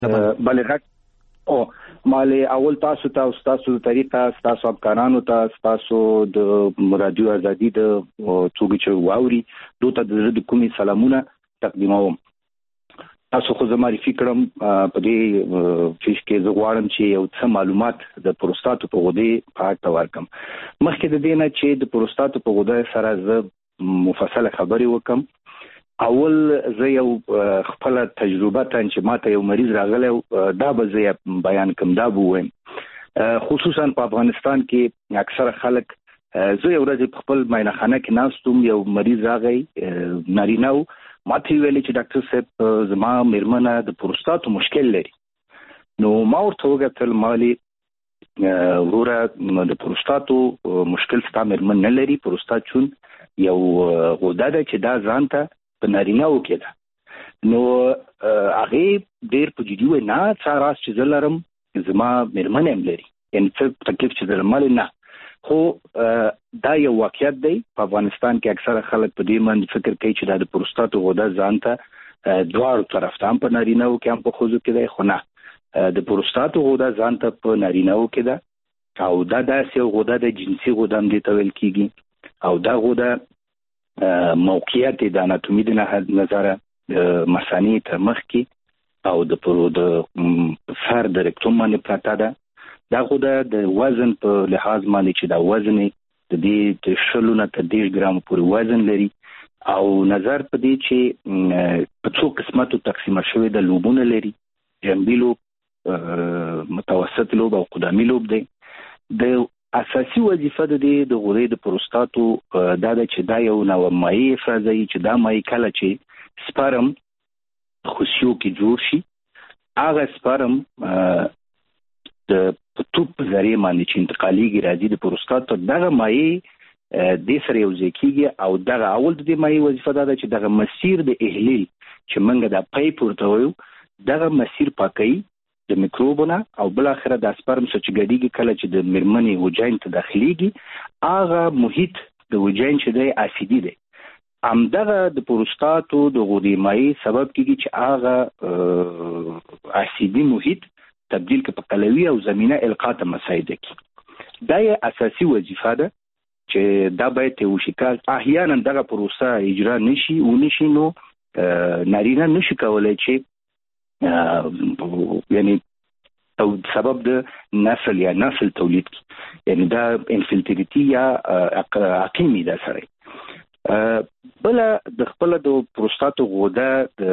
بله غږ او مالې اول تاسو ته تاسو طریقه تاسو افکارانو ته تاسو د رادیو ازادي د څوګي چې واوري دوته د کومي سلامونه تقدیموم. تاسو خو زما معرفي کړم په دې فیش کې زه غواړم چې یو څه معلومات د پروستاتو په غدې په اړه ورکم. مخکې د دې نه چې د پروستاتو په غدې سره زه مفصله خبرې وکم، اول زه یو خپل تجربه ته چې ماته یو مریض راغلی دا به زه بیان کوم، دا به وایم. خصوصا په افغانستان کې اکثره خلک، زه یو ورځ په خپل معاینخانه کې ناستم، یو مریض راغی نارینه و، ماته ویلي چې ډاکټر صاحب زما میرمنه د پروستاتو مشکل لري. نو ما ورته وکتل، مالي وروره د پروستاتو مشکل ستا میرمن نه لري، پروستات چون یو غده ده چې دا ځان ته په نارینه‌و کې ده. نو هغه ډېر په جدي وای، نه څه راز چې زه لرم زما میرمن هم لري، یعنی څه تکلیف چې زه لرم نه. خو دا یو واقعیت دی په افغانستان کې اکثره خلک په دې باندې فکر کوي چې دا د پروستاتو غده ځان ته دواړو طرف ته هم په نارینه‌و کې هم په ښځو کې دی، خو نه، د پروستاتو غده ځان ته په نارینه‌و کې ده او دا داسې یو غده د جنسي غده هم دې ته ویل کېږي. او دا غده موقعیت د اناتومي د نظره مثانې تر مخ کې او د سر د رکتوم باندې پراته ده. دا غده د وزن په لحاظ باندې چې دا وزن د دې د 20 نه تر 10 ګرام پورې وزن لري، او نظر په دې چې په څو قسمتو تقسیم شوی د لوبونه لري، جنبي لوب، متوسط لوب او قدامي لوب دی. د اساسي وظیفه د دې د غدې د پروستاتو دا ده چې دا یو نوع مایع افرازوي، چې دا مایع کله چې سپرم خصیو کې جوړ شي، هغه سپرم د توپ په ذریعه باندې چې انتقالیږي راځي د پروستات ته، دغه مایع د سره یو ځای کېږي او دغه اول د دې مایع وظیفه دا ده چې دغه مسیر د احلیل چې موږ د پایپ ورته وایو، دغه مسیر پاکوي د میکروبونه، او بل اخره د سپرم چې ګډیږي کله چې د میرمنې وجاین ته داخليږي، هغه محیط د وجاین چې دی اسیدي دی. همدغه د پروستاتو د غدې مایع سبب کېږي چې هغه اسیدي محیط تبدیل کې په قلوي او زمینه القاء ته مساعده کوي. دا یې اساسي وظیفه ده چې دا باید وشي. احیانا دغه پروسه اجرا نشي نو نارینه نشي کولای چې یعنی او سبب د نسل تولید کی، یعنی دا انفلتریتی یا عقیمی دا سره. بل د خپل د پروستاتو غده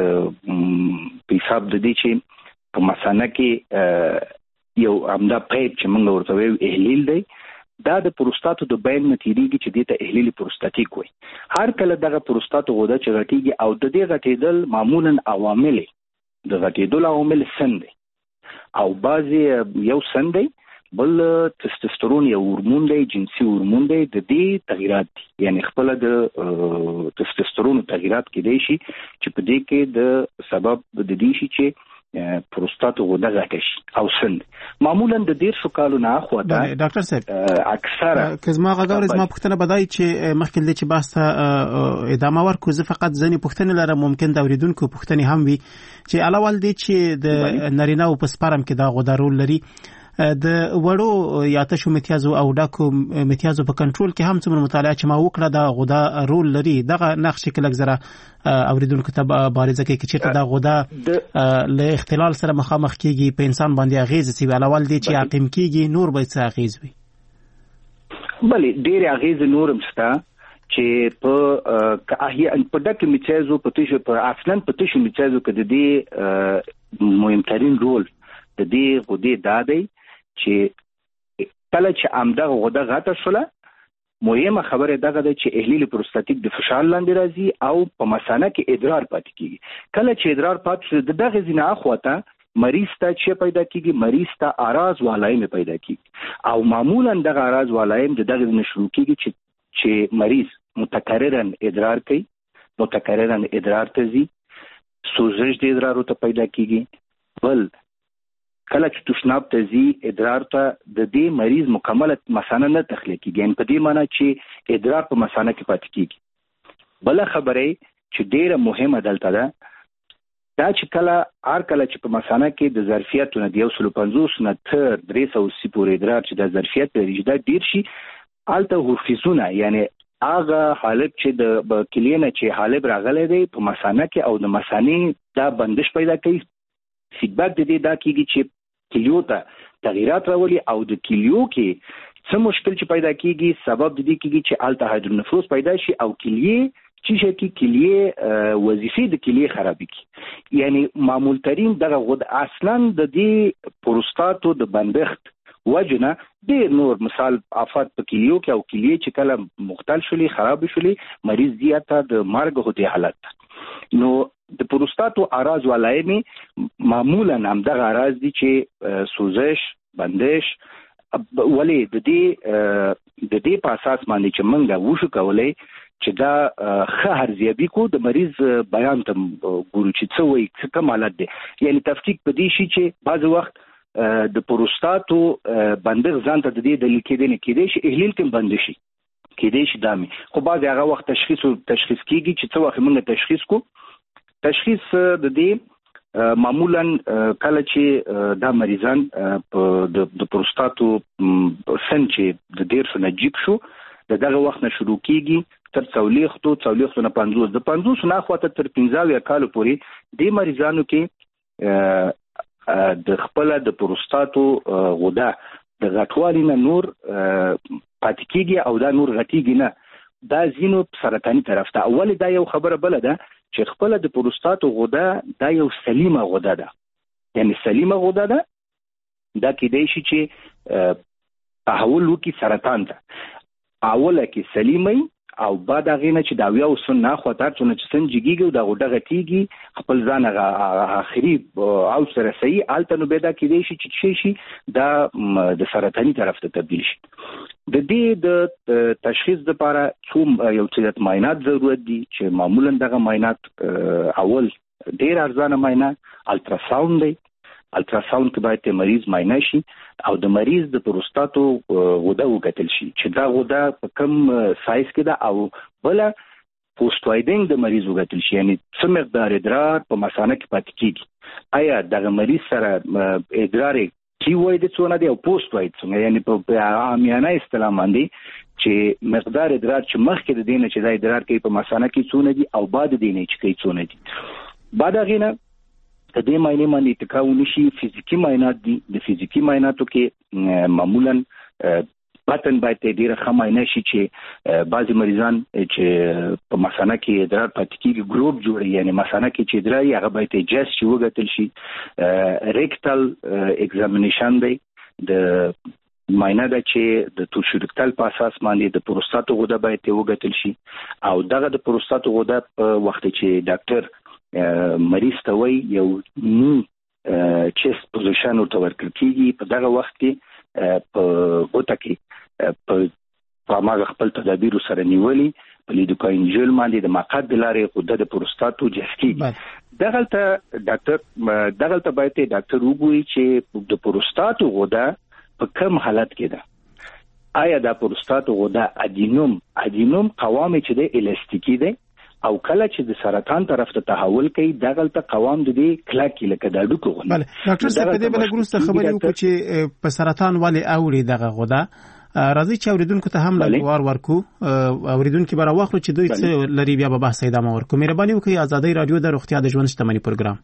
په حساب د دې چې په مثانه کې یو عمده پایپ چې موږ ورته وایو احلیل دی، دا د پروستاتو د بین متیریږي چې دې ته احلیل پروستاتیک وایي. هر کله دغه پروستاتو غده چې غټیږي او د دې غټیدل معمولا عوامل د غټیدل عوامل سن دی، او بعضی یو سن دی، بل تستوسترون یو هورمون دی، جنسي هورمون دی، د دې تغیرات دي، یعنی خپل د تستوسترون تغیرات کې دی شي چې په دې کې د سبب د دې شي چې پروستاتو غده غټه شي او سند. معمولا د 150 کالو نه اخواته ډاکټر صاحب اکثره کزما غوړ زما پښتنه بدای چې مخکې د چې باسه ادامه ورکو، زه فقط ځنې پښتنه لرم، ممکن د اوریدونکو پښتنه هم وي چې علاوه دې چې د نارینه او په سپارم کې دا غده رول لري، د وړو یا تشو امتیازو او ډاکو امتیازو په کنټرول کې هم څومره مطالعه چې ما وکړه دا غده رول لري. دغه نقش کې لږ زره اوریدونکو ته بارزه کوي چې دا غده له اختلال سره مخامخ کیږي، په انسان باندې اغیز سي، علاوه دې چې عقیم کیږي نور به څه اغیز وي. بله ډېر اغیز نورم شته چې په احیا په ډاکو امتیازو په تشو په اصلا په تشو امتیازو کې د دې مهمترین رول د دې غدې دا دی چې کله چې عمده غده غټه شوله، مهمه خبره دغه ده چې احلیل پروستاتیک د فشار لاندې راځي او په مثانه کې ادرار پاتې کیږي. کله چې ادرار پاتې شي دغه ځینه اخواته مریض ته چې پیدا کیږي، مریض ته اراز والایم پیدا کیږي، او معمولا دغه اراز والایم دغه نشو کیږي چې مریض متکررا ادرار کوي، متکررا ادرار ته ځي، سوزش د ادرار ته پیدا کیږي. بل کله چې تشناب ته ځي ادرار ته د دې مریض مکمل مثانه نه تخلیق کیږي، په دې معنی چې ادرار په مثانه کې پاتې کیږي. بل خبره چې ډیره مهمه دلته ده، دا چې کله چې په مثانه کې د ظرفیتونه د 150 نه تر 300 پورې ادرار چې د ظرفیت لري دا ډیر شي الته حفیظونه یعنی هغه حالت چې د کلیه چې حالت راغلی دی په مثانه کې او د مثانې دا بندش پیدا کوي فیدبیک د دې دا کیږي چې کلیو ته تغیرات راولي او د کلیو کې څه مشکل چې پیدا کیږي سبب د دې کیږي چې الته هایدرونفروز پیدا شي او کلیه چې کلیه وظیفې د کلیه خرابې کی یعنی معمول ترین دغه غد اصلا د دې پروستاتو د بندښت وجنه ډیر نور مثال آفات په کلیو کې او کلیه چې کله مختل شولي خراب شولي مریض زیاته د مرګ هوته حالت نو د پروستاتو اراز ولایمي معمولا هم دغه اراز دي چې سوزش بندش ولی د دې په اساس باندې چې موږ وښو کولای چې دا ښه ارزیابي کو د مریض بیان ته ګورو چې څه وایي څه کوم حالت دی یعنی تفکیک په دې شي چې بعض وخت د پروستاتو بندغ ځان ته د دې د لیکیدنې کېدې شي احلیل کې بند شي کېدې شي دامي خو بعض هغه وخت تشخیص کیږي چې څه وخت موږ تشخیص کو تشخیص د دې معمولا کله چې دا مریضان د پروستاتو سن چې د 150 نه جیب شو دغه وخت نه شروع کیږي تر 40 نه 50 د 50 نه خواته تر 15 کال پورې د مریضانو کې د خپل د پروستاتو غده د غټوالي نه نور پاتې کیږي او دا نور غټیږي نه دا زینو سرطاني طرف ته اول دا یو خبره بل ده چې خپل د پروستاتو غده دا یو سلیمه غده ده یعنی سلیمه غده ده دا کېدای شي چې تحول وکړي سرطان ته اوله کې سلیمه او بعد هغه نه چې دا یو سن نه خطر څونه چې سن جګیږي دا غده غټیږي خپل ځان اخري او سره صحیح الته نو پیدا کېدای شي چې شي دا د سرطاني طرف ته تبدیل شي د دې د تشخیص لپاره یو څه معاینات ضرورت دي چې معمولا دغه معاینات اول ډیر ارزانه معاینه الټراساوند دی الټراساوند کې باید مریض معاینه شي او د مریض د پروستاتو غده وکتل شي چې دا غده په کم سایز کې ده او بل پوسټوایډینګ د مریض وکتل شي یعنی څه مقدار ادرار په مثانه کې پاتې کیږي آیا دغه مریض سره ادرار کی وای د څونه دی او پوسټ وای څنګه یعنی په عامیانه اصطلاح باندې چې مقدار ادرار چې مخکې د دینه چې د ادرار کې په مثانه کې څونه دي او بعد د دینه چې کې څونه دي بعد غینه د دې معنی باندې تکاو نشي فزیکی معاینات دي د فزیکی معایناتو کې معمولا پاتن باید ډیره خماینه شي چې بعضی مریضان چې په مثانه کې ادرار پاتې کیږي ګروپ جوړي یعنی مثانه کې چې ادرار هغه باید جست شي وګتل شي ریکټل ایگزامینیشن دی د معاینه ده چې د توشورکتل په اساس باندې د پروستاتو غده باید وګتل شي او دغه د پروستاتو غده په وخت چې ډاکټر مریض ته وایي یو نی چست پوزیشن ورته ورکړل کیږي په دغه وخت کې په غوټه کې په ماغه خپل تدابیر سره نیولي په لیدوکاینجل باندې د مقعد د لارې غده د پروستاتو جسکی دغلته ډاکټر باید ډاکټر وګوري چې د پروستاتو غده په کوم حالت کې ده آیا د پروستاتو غده ادینوم قوام چې د الاستیکی ده او کله چې د سرطان طرف ته تحول کوي دغلته قوام د دې کلاکی لکه د ډوکو غده بله ډاکټر صاحب په دې بل ګروسته خبرې وکړو چې په سرطان والي اوري دغه غده راځي چې اوریدونکو ته هم لګوار ورکو اوریدونکو به راوخلو چې دوی څه لري بیا به بحث ادامه ورکو مهرباني وکړئ ازادي رادیو د روغتیا د ژوند شتمنۍ پروګرام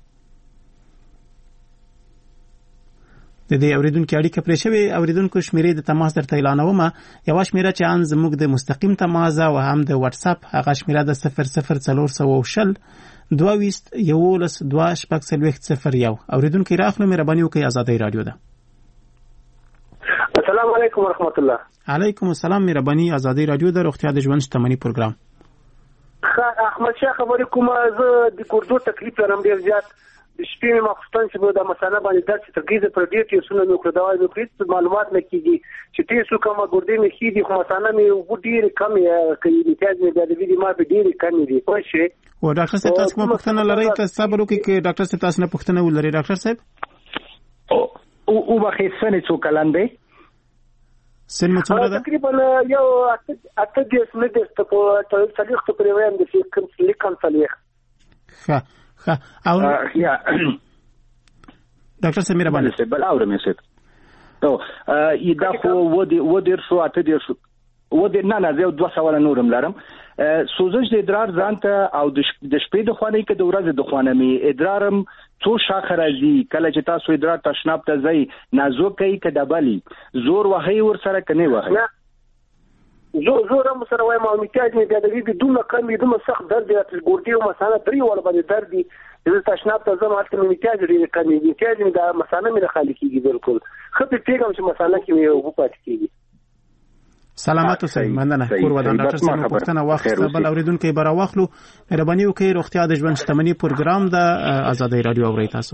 د دې اوریدونکو اړیکه پرې شوی اوریدونکو شمیرې د تماس درته اعلانوم یو شمیره چې ان زموږ د مستقیم تماس او هم د واتس اپ هغه شمیره د 00410 22 11 2 اوریدونکو راخلو مهرباني وکړئ ازادي رادیو ده السلام علیکم ورحمت الله علیکم السلام مهرباني ازادي رادیو د روغتیا د ژوند شتمنۍ پروګرام احمد شاه خبرې کوم زه د ګردو تکلیف لرم ډیر زیات د شپې مخصوصا چې د مساله باندې درس ترګیزه پر دې چې سونه نو کړه دا نو معلومات نه کیږي چې تاسو کومه ګردې مې خېدي خو مساله مې و ډیر کم کوي امتیاز مې د دې ما په ډیر کم دي خو شي او ډاکټر صاحب تاسو کوم پوښتنه لرئ که صبر وکړئ چې ډاکټر صاحب تاسو نه پوښتنه ولرئ ډاکټر صاحب او واخې سنې څو کلن دی سن مڅوره ده تقریبا یو اته د سمه د په تاریخ ته پرې وایم د کوم لیکم صلیح ښه ښه او یا ډاکټر سمیر باندې بل اورم یې ته دا خو و دیر شو اته دیر شو و دیر نه زه 2 سوال نورم لرم سوزش د ادرار ځانته او د شپې د خوانې کې د ورځې د خوانې می ادرارم څو شاخه راځي کله چې تاسو ادرار تشناب ته ځي نازو کوي کډبالي زور وهي ور سره کني وهي زور هم سره وایم او میتاج می بیا د دې دومره کم دومره سخت درد دی چې ګورتي او مثلا 3 ور باندې درد دی د تشناب ته زما البته میتاج لري کمی میتاج می دا مثلا می خالي کیږي بالکل خپل پیغام چې مثلا کې یو وپات کیږي سلامات اوسئ مننه کور ودان ډاکټر صاحب پوښتنه واخیسته بل اوریدونکو به راوخلو مهرباني وکړئ روغتیا د ژوند شتمنۍ پروګرام د آزادۍ رادیو اورئ تاسو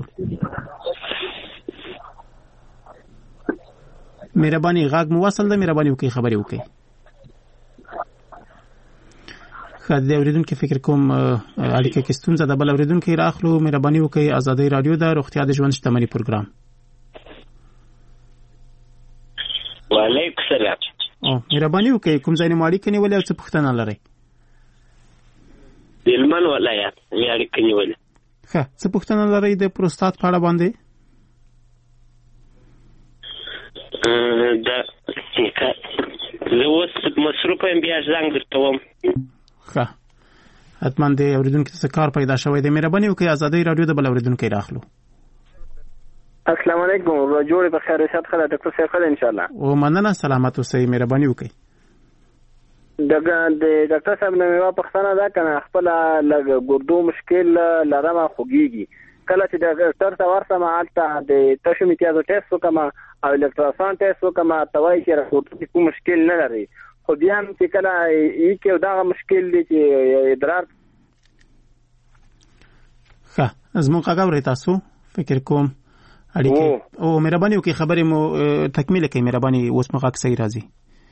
مهرباني غاګ مو وصل ده مهرباني وکړئ خبري وکړئ خدای اوریدونکو فکر کوم اړیکه کې ستونزه ده بل اوریدونکو راخلو مهرباني وکړئ آزادۍ رادیو د روغتیا د ژوند شتمنۍ پروګرام وعلیکم السلام مهرباني وکړئ کوم ځای نه اړیکه نیولې او څه پوښتنه لرئ د هلمند ولایت اړیکه نیولې ښه څه پوښتنه لرئ د پروستات په اړه باندې زه اوس مصروف یم بیا زنګ درته وم ښه حتما د اوریدونکو څه کار پیدا شوی دی مهرباني وکړئ آزادۍ رادیو د بل اوریدونکو راخلو السلام علیکم جوړ په خیر شات خلا ډاکټر صاحب خلا ان شاء الله او مننه سلامات اوسئ مهرباني وکړئ د ډاکټر صاحب نو یو پښتنه دا کنه خپل لګ ګردو مشکل لرمه خوږیږي کله چې ډاکټر ته ورسمه حالت د تشو میتیازو ټیسټ وکما او الټراساوند ټیسټ وکما توای چې راځي کوم مشکل نه لري خو بیا هم چې کله یو دا مشکل دی چې ادرار ښه زموږ هغه تاسو فکر کوم اړیکه او مهرباني وکړئ خبرې مو تکمیل کړئ مهرباني اوس مخه صحیح راځي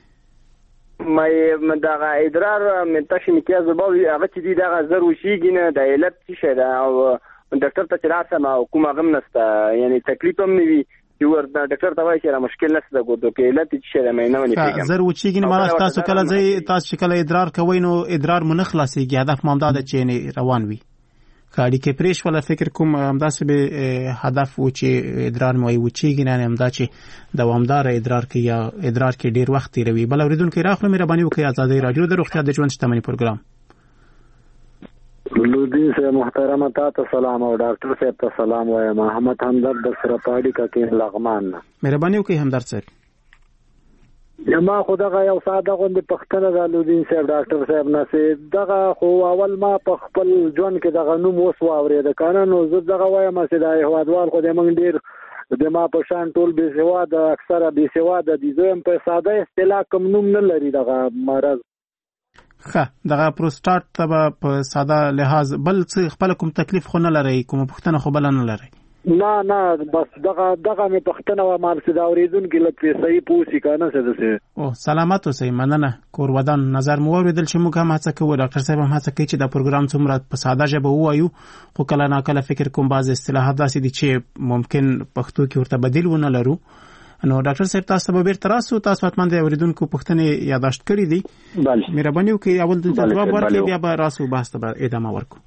مې دا ادرار من تشو میتیازو باوي هغه چې دی دا زر وشيږي نه د علت څه ده او ډاکټر ته چلاسم او کوم غم نسته یعنی تکلیف هم نیوي چې ور ډاکټر ته وایي چې مشکل نشته ګورو کې علت څه ده مې نه ونی پیګم زر وچیږي نه تاسو کله ځای تاسو کله ادرار کوي نو ادرار منخلاصيږي هدف مامداد چې روان وي خاړي کې پریش ولا فکر کوم همداسې به هدف و چې ادرار مو وچیږي نه همدا چې دوامدار ادرار کې یا ادرار کې ډیر وخت تیروي بل اوریدونکو راخلو مهرباني وکړئ آزادۍ رادیو د روغتیا د ژوند شتمنۍ پروګرام لودین سے محترم تا سلام او ډاکټر صاحب ته سلام وایم محمد همدرد سره پاړی کا کې لغمان مهرباني وکړئ همدرد صاحب ما خدای یو ساده غوندې پښتنه د لودین صاحب ډاکټر صاحب نه سي دغه خو اول ما په خپل ژوند کې دغه نوم وس واورید کنه نو زه دغه وایم چې د هوادوال خو د منګ ډیر د ما په شان ټول به سوا د اکثره به سوا د دي زم په ساده اصطلاح کوم نوم نه لري دغه مرض ښه دغه پروستات ته په ساده لحاظ بل څه خپل کوم تکلیف خو نه لري کوم پښتنه خو بل نه لري نه بس دغه مې پښتنه و مال سي دا اوریدونکو لکه صحیح پوسی کنه څه ده او سلامات اوسئ مننه کور ودان نظر مو اوریدل چې موږ هم هڅه کوو ډاکټر صاحب هم هڅه کوي چې دا پروګرام څومره په ساده ژبه ووایو خو کله نه کله فکر کوم بعض اصطلاحات داسې دي چې ممکن پښتو کې ورته بدیل ونه لرو نو ډاکټر صاحب تاسو به بیرته راسو تاسو حتمن د اوریدونکو پوښتنې یاداشت کړې دي بله مهرباني وکړئ اول د جواب ورکړئ بیا به راسو بحث ته ادامه ورکړو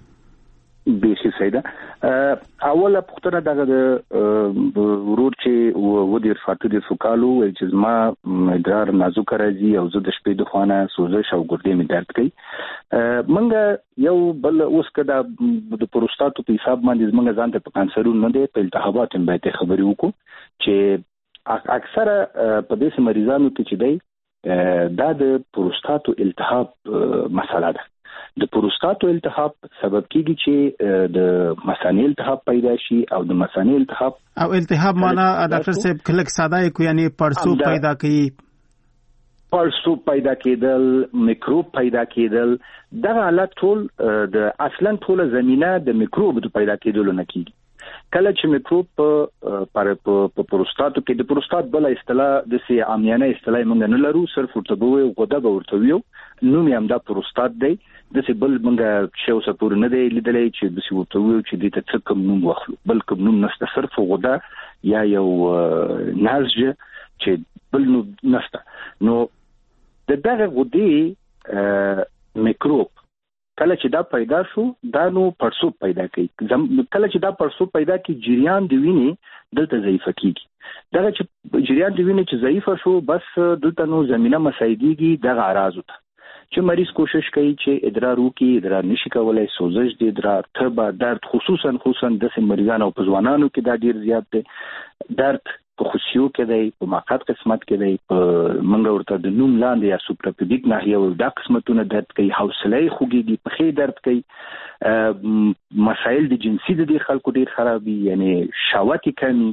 بیخي سیده اوله پوښتنه دغه د ورور چې و دې فاتو د سوکالو چې ما ادرار نازک راځي او زه د شپې د خوانه سوزش او ګردې می درد کوي منګه یو بل اوس کدا د پروستاتو په حساب باندې منګه ځان ته کانسرونه نه دي په التهابات هم به خبرې وکړو چې اکثره په دې مریضانو کې چې دی دا د پروستاتو التهاب مسله ده د پروستاتو التهاب سبب کیږي چې د مثانې التهاب پیدا شي او د مثانې التهاب او التهاب معنا ډاکټر صاحب کلک ساده کو یعنی پړسوب پیدا کوي پړسوب پیدا کېدل میکروب پیدا کېدل دا حالت ټول د اصلا ټول زمينه د میکروب د پیدا کېدل نه کیږي کله چې میکروب په پروستاتو کې د پروستات بل اصطلاح د سي عامیانه اصطلاح مونږ نه لرو صرف ورته وو غوډه به ورته ویو نو مې هم دا پروستات دی د سي بل مونږ شو سپور نه دی لیدلې چې د سي ورته ویو چې د څه کوم نوم واخلو بل کوم نوم نشته صرف غوډه یا یو نازج چې بل نو نشته نو د دغه غوډي میکروب کله چې دا پیدا شو دا نو پړسوب پیدا کوي. کله چې دا پړسوب پیدا کوي جریان د وینې دلته ضعیف کیږي. دا چې جریان د وینې چې ضعیف شو بس دلته نو زمينه مساعديږي د غراض ته چې مریض کوشش کوي چې ادرار وکړي، ادرار نشي کولای، سوزش د ادرار، تبه، درد، خصوصا د مریضانو او ځوانانو کې دا ډیر زیات دی. درد په خصيو کې دی، په ماقات قسمت کې دی، په منګه ورته د نوم لاندې یا سوپرپیډیک ناحیه او دا قسمتونه درد کوي، حوصله خوږيږي، پخې درد کوي، مسائل د جنسي د خلکو ډیر خرابي، یعنی شهوت کمی.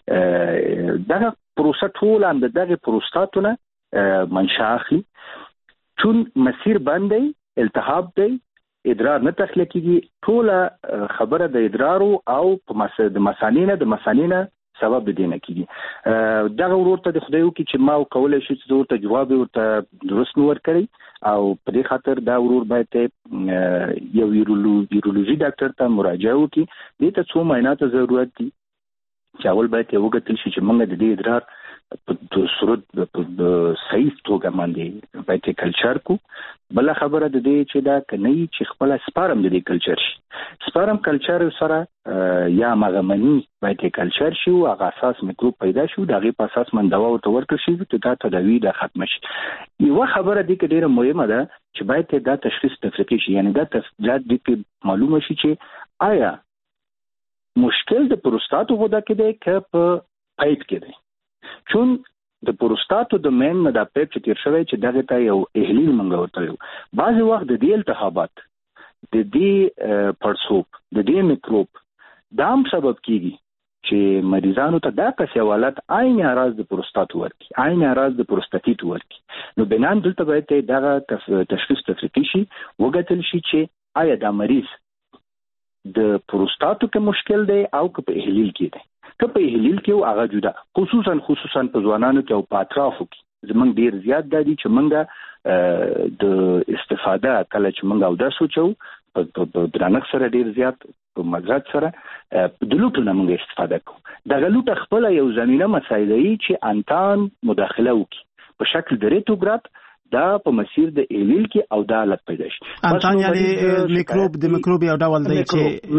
دا پروسه ټول هم دغه پروستاتونه منشأ اخلي. چون مسیر باندې التهاب دی، ادرار نه تخلیقيږي، ټول خبره د ادرارو او د مسانینه سبب دې نه کیږي. دا ورته د خدایو کې چې ما کولای شي چې ورته جواب ورته درست نور کړی او په دې خاطر دا ورور باید یو یورولوژي ډاکټر ته مراجعه وکړي. دې ته څو معاینات ضرورت دي چې اول باید یو وګتل شي چې موږ د دې ادرار په صورت په صحیح توګه باندې باید کلچر کو. بل خبره د دې چې دا کني چې خپل سپارم د دې کلچر شي، سپارم کلچر سره یا مغمنی باید کلچر شي او هغه اساس میکروب پیدا شي، دغه په اساس من دوا ورکړ شي چې دا تداوی د ختم شي. یو خبره دې کې ډیره مهمه ده چې باید دا تشخیص تفریقي شي، یعنی دا تفصیلات دې معلومه شي چې آیا مشکل د پروستاتو غده کې دی که په پایپ کې دی. چون د پروستاتو د مین نه د پایپ چې تیر شوی چې دغه ته یو احلیل منګه ورته یو بعضی وخت د دې التهابات د دې پړسوب د دې میکروب دا هم سبب کیږي چې مریضانو ته دا قصې حالت عین اراز د پروستاتو ورکی، عین اراز د پروستاتیت ورکی. نو بنان دلته باید دغه تشخیص تفریقي شي، وګتل شي چې آیا دا مریض د پروستاتو کې مشکل دی او که په احلیل کې دی. که په احلیل کې هغه جدا خصوصا په ځوانانو کې او په اطرافو کې زمونږ ډیر زیات دي چې موږ د استفاده کله چې موږ او دا سوچو په درنښت سره ډیر زیات په مزاج سره د لوټو نه موږ استفاده کوو. د لوټ خپل یو زمينه مسایلي چې انتان مداخله وکړي په شکل د ریټوګرات دا په مسیر د احلیل کې او دا حالت پیدا شي. انتان یعنی میکروب یو ډول دی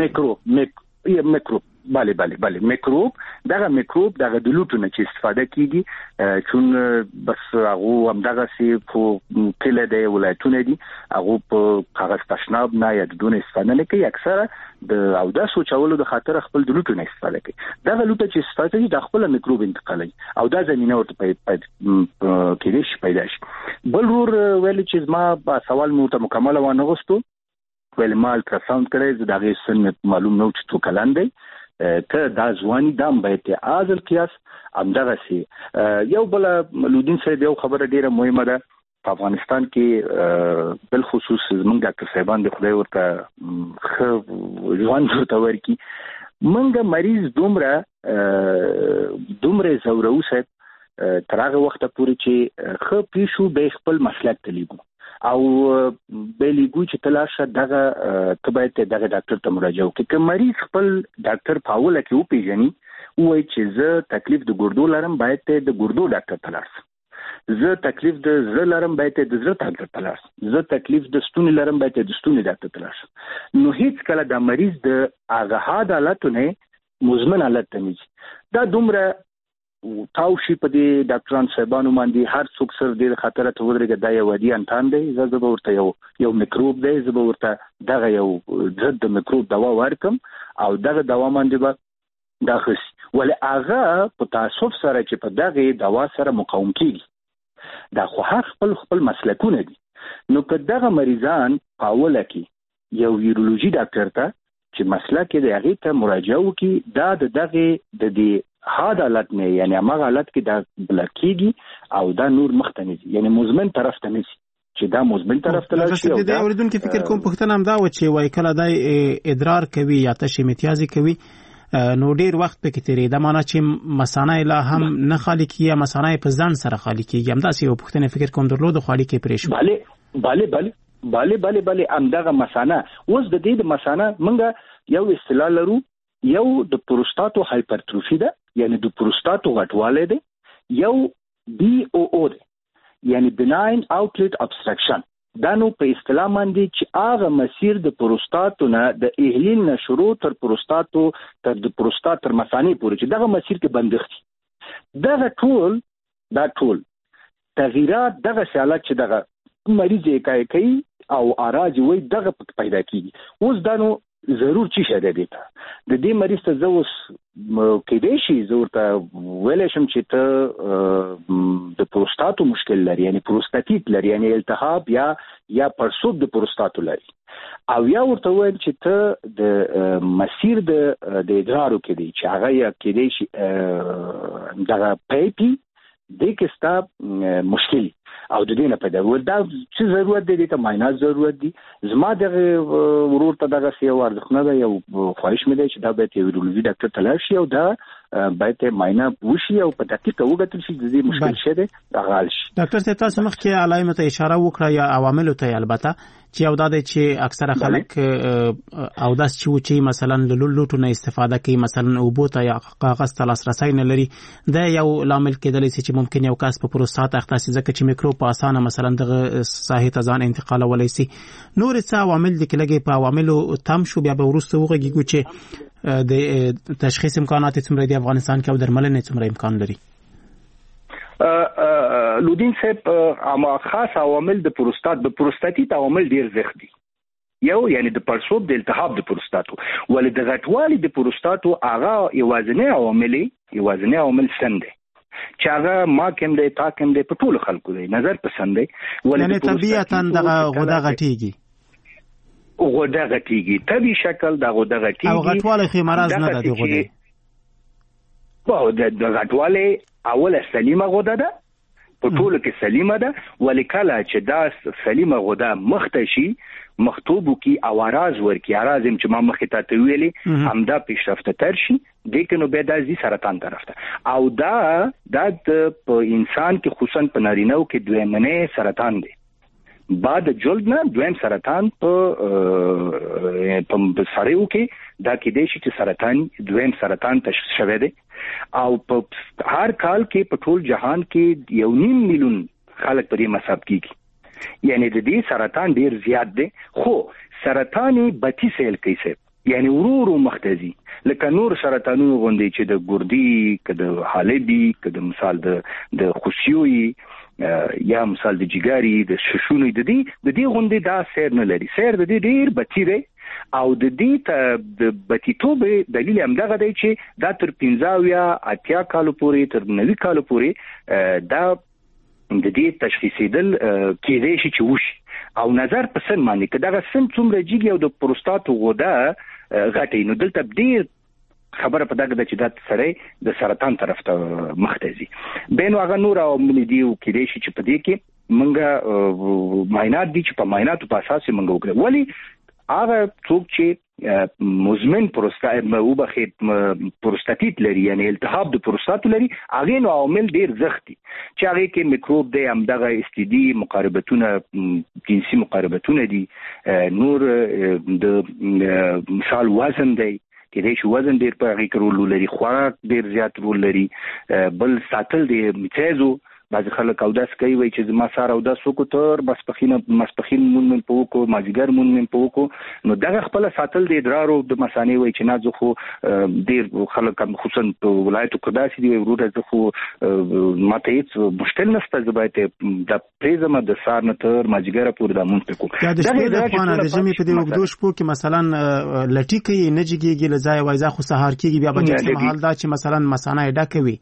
چې میکروب بله میکروب دغه د لوټو نه چې استفاده کیږي چون بس هغه هم دغه سي په کله د ولایتونه دي هغه په کاغذ تشناب نه یا دونه استفاده نه کوي، اکثره د او دا سوچولو د خاطر خپل د لوټو نه استفاده کوي. دغه لوټه چې استفاده کوي د خپل میکروب انتقالي او دا زمينه ورته کېږي پیدا شي. بل ور ویل چې ما په سوال مو ته مکمل و نه غوستو ویل ما الټراساوند کړی زه دغه سن معلوم نو چې تو کلان دی ته دا ځواني دام باید ازل قیاس همدغه سي. یو بل لودین صاحب یو خبره ډیره مهمه ده په افغانستان کې بل خصوص زمونږ ډاکټر صاحبان د خدای ورته ځوان ورته ورکی منګه مریض دومره زورو صاحب تر هغه وخت پورې چې خو پیشو به خپل مسلک تلیګو او بیلیګو چې تلاشه دغه تبعت دغه ډاکټر ته مراجعه وکړي. که مریض خپل ډاکټر پاوله کې وپیژني وایي چې زه تکلیف د ګردو لرم باید د ګردو ډاکټر ته لاړ شم، زه تکلیف د زړه لرم باید د زړه ډاکټر ته لاړ شم، زه تکلیف د ستوني لرم باید د ستوني ډاکټر ته لاړ شم. نو هیڅ کله د مریض د هغه حالتونه مزمن حالت ته نه دا دومره تاوشي په دې ډاکټران صاحبانو باندې هر څوک سره د خطر ته ودرېږي دا یو ودی انتان دی، زه به ورته یو میکروب دی، زه به ورته دغه یو ضد میکروب دوا ورکم او دغه دوا باندې به دا خص ولې هغه په تاسف سره چې په دغه دوا سره مقاوم کیږي دا خو خپل مسلکونه دي. نو که دغه مریضان په اوله کې یو یورولوژي ډاکټر ته چې مسلک دی هغه ته مراجعه وکړي دا دغه د دې حالت نه یعنی هغه حالت کې دا بلکېږي او دا نور مختنځي یعنی مزمن طرف ته نشي چې دا مزمن طرف ته لاشي. او دا اوریدونکو فکر کوم پښتنه هم دا و چې وای کله دا ادرار کوي یا تشې امتیازي کوي نو ډیر وخت پکې تیری دا معنی چې مسانه لا هم نه خالی کیه مسانه په ځان سره خالی کیږي هم دا سی پښتنه فکر کوم درلود خالی کې پرېښو. بله همدغه مسانه اوس د دې د مسانه منګه یو اصطلاح لرو، یو د پروستاتو هایپرټروفي ده یعنی د پروستاتو غټواله ده، یو BOO ده یعنی بناین آوټلټ ابستراکشن دا نو په اصطلاح باندې چې هغه مسیر د پروستاتو نه د اهلین نه شروع تر پروستاتو تر د پروستات تر مثانې پورې چې دغه مسیر کې بندښت دا ټول تغییرات دغه حالت چې دغه مریض یې کوي او اراج وي دغه پیدا کیږي. اوس دا نو ضرور چی شته دیتا د دې مریض ته زه اوس کېدې شي زه ورته ویلې شم چې ته د پروستاتو مشکل لري یعنی پروستاتیت لري یعنی التهاب یا پړسوب د پروستاتو لري او یا ورته ویل چې ته د مسیر د ادرارو کې دی چې هغه یا کېدې شي دغه پیپي د کستا مشکل او د دې نه پیدا ول دا څه ضرورت دی ته معاینات ضرورت دي زما د ورور ته دغه سی ورځخنه دا یو خواهش مې دی چې دا به یورولوژي ډاکټر تلاش شي او دا باید معاینه وشي او په دقیق وګورل شي د دې مشکل شه دی دغه شي. ډاکټر ته تاسو مخکې علایمو ته اشاره وکړه یا عوامل ته البته چې یو دا دی چې اکثره خلک او داس چې مثلا د لوټو نه استفاده کوي مثلا اوبو ته یا کاغذ ته لاسرسي نه لري دا یو لامل کېدلی چې ممکن یو کس په پروستات اخته شي ځکه چې میکروب په اسانه مثلا دغه ساحې ته ځان انتقال ولای شي. نور څه عوامل د کلهګي په عواملو تم شو بیا به ورسته وګورئ چې د تشخیص امکانات څومره د افغانستان کې او درملنې څومره امکان لري. لودین صاحب اما خاص عوامل د پروستاتیت عوامل ډیر زیات دي. یو یعنی د پړسوب د التهاب د پروستاتو ولې د غټوالي د پروستاتو هغه یوازنی عوامل سند دي چې هغه ما کوم دی تا کوم دی په ټول خلکو دی نظر پسند دی ولې طبيعتاً دغه غوډه غټيږي طبي شکل د غوډه غټيږي او غټواله خې مرز نه ده د غوډه د غټواله اوله سلیمه غوډه ده په ټول کې سلیمه ده ولې کله چې دا سلیمه غوډه مختشي مخطوبو کی او اراز ورکی ارازم چې ما مخې ته ویلي همدا پیشرفته تر شي دغه نو به د سرطان طرف ته او دا په انسان کې خصوصا په نارینه‌و کې دویمنه سرطان دی بعد جلد نه دویم سرطان په سړیو کې دا کې دی چې سرطان دویم سرطان تشخیص شوی دی او په هر کال کې په ټول جهان کې 1.5 میلیون خلک په دې مصاب کیږي یعنی د دې سرطان ډیر زیات دی خو سرطان بتی سیل کیسه یعنی ورو مختزي لکه نور سرطانونو غوندي چې د ګردي کده حالبي کده مثال د خوشيوي یا مثال د جګاري د ششونو د دې غوندي دا سیر نه لري سیر د دې ډیر بتیره او د دې د بتیتوبه دلیل هم دغه دی چې دا تر 15 یا 80 کال پورې تر 90 کال پورې دا د دې تشخیصیدل کېدای شي چې وشي او نظر په سن باندې که دغه سن څومره جګي او د پروستات غوډه غټي نو دلته ډیر خبره په دغه چې دا سره د سرطان طرف ته مختزي بینو هغه نور او مليدیو کېدای شي چې په دې کې منګه معاینات دي چې په معایناتو په اساس منګه وکړي ولی هغه څوک چې مزمن پروستاتیت لري یعنی التهاب د پروستات لري هغه نو عوامل ډیر زخت دي چې هغه کې میکروب دی هم دغه استیدي مقاربتونه جنسي مقاربتونه دي نور د مثال وزن دی کله چې وزن ډیر په هغه کې رول لري خوراک ډیر زیات رول لري بل ساتل دی میتیزو بعض خلک او داس کوي وای چې ما سره او داس وکړ مسپخین مون په وکړو ماجګر مون په وکړو نو دغه خپل ساتل د ادرارو د مسانې وای چې نه خو ډیر خلک خصوصا په ولایتو کې داسې دی ورته زه خو ماته هیڅ مشکل نشته زبایته د پریزما د سار نه تر ماجګر پورې د مون په کو دا د خوانه د جمی په دې وګدو شپو کې مثلا لټی کوي نجګيږي لځای وایزه خو سهار کېږي بیا به محل دا چې مثلا مسانه ډکوي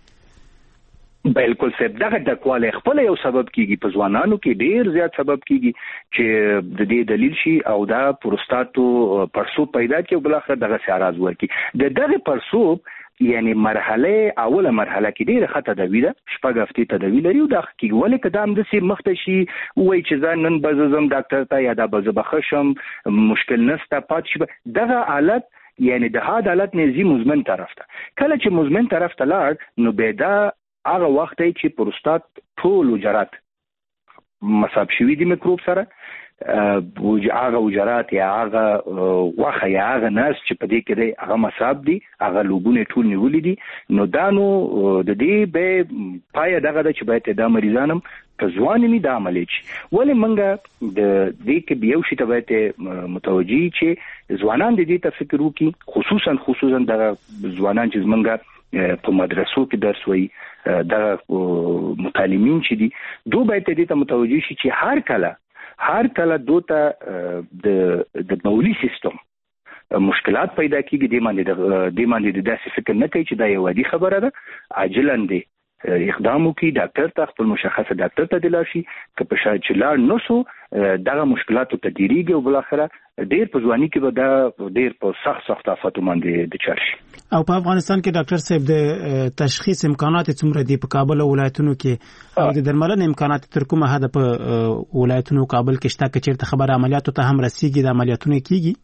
بالکل صاحب دغه د کواله خپل یو سبب کیږي په ځوانانو کې ډیر زیات سبب کیږي چې د دې دلیل شي او دا پروستاتو پړسوب پیدا کوي بل اخر دغه سیاراز ورکی د دغه پړسوب یعنی اوله مرحله کې ډیره خطه تداوی ده شپږ هفتې تداوی لري او دا کې ولې قدم د سي مختشي وای چې ځان نن بزم ډاکټر ته یا دا بخښم مشکل نسته پات شي دغه حالت یعنی د هغه حالت نزي مزمن طرف ته کله چې مزمن طرف ته لاړ نو به دا هغه وخت چې پروستات ټول وجرات مصاب شوی دي میکروب سره هغه وجرات یا هغه واخه یا هغه ناس چې په دې کې دی هغه مصاب دي هغه لوګونه ټول نیولې دي نو دا نو د دې به پای دغه چې باید د مریضانم که ځوان می د عملی چی ولې منګه د دې کې یو شی ته باید متوجي چې ځوانان د دې ته فکر وکړي خصوصا د ځوانان چې منګه په مدرسو کې درس وایي د متعلمین چې دي دوی باید دې ته متوجي شي چې هر کله دوی د مولي سیستم مشکلات پیدا کیږي د باندې د داسې فکر نه کوي چې دا یو عادي خبره ده عاجلاً دی اقدام وکړي ډاکټر ته خپل مشخصه ډاکټر ته دلاشي که په شاید چې لاړ نو سو دغه مشکلاتو ته دیریږي او بل اخره ډېر په ځواني کې به دا ډېر په سخت آفاتو باندې د چارشي. او په افغانستان کې ډاکټر صاحب د تشخیص امکانات څومره دي په کابل او ولایتونو کې او د درملنې امکانات تر کومه حد په ولایتونو کابل کې شته چې چیرته خبره عملیاتو ته هم رسیږي د عملیاتونو کیږي؟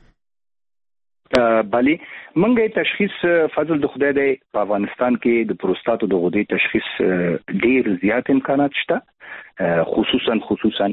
بله منګه تشخیص فضل د خدای دی په افغانستان کې د پروستاتو د غدې تشخیص ډیر زیات امکانات شته خصوصا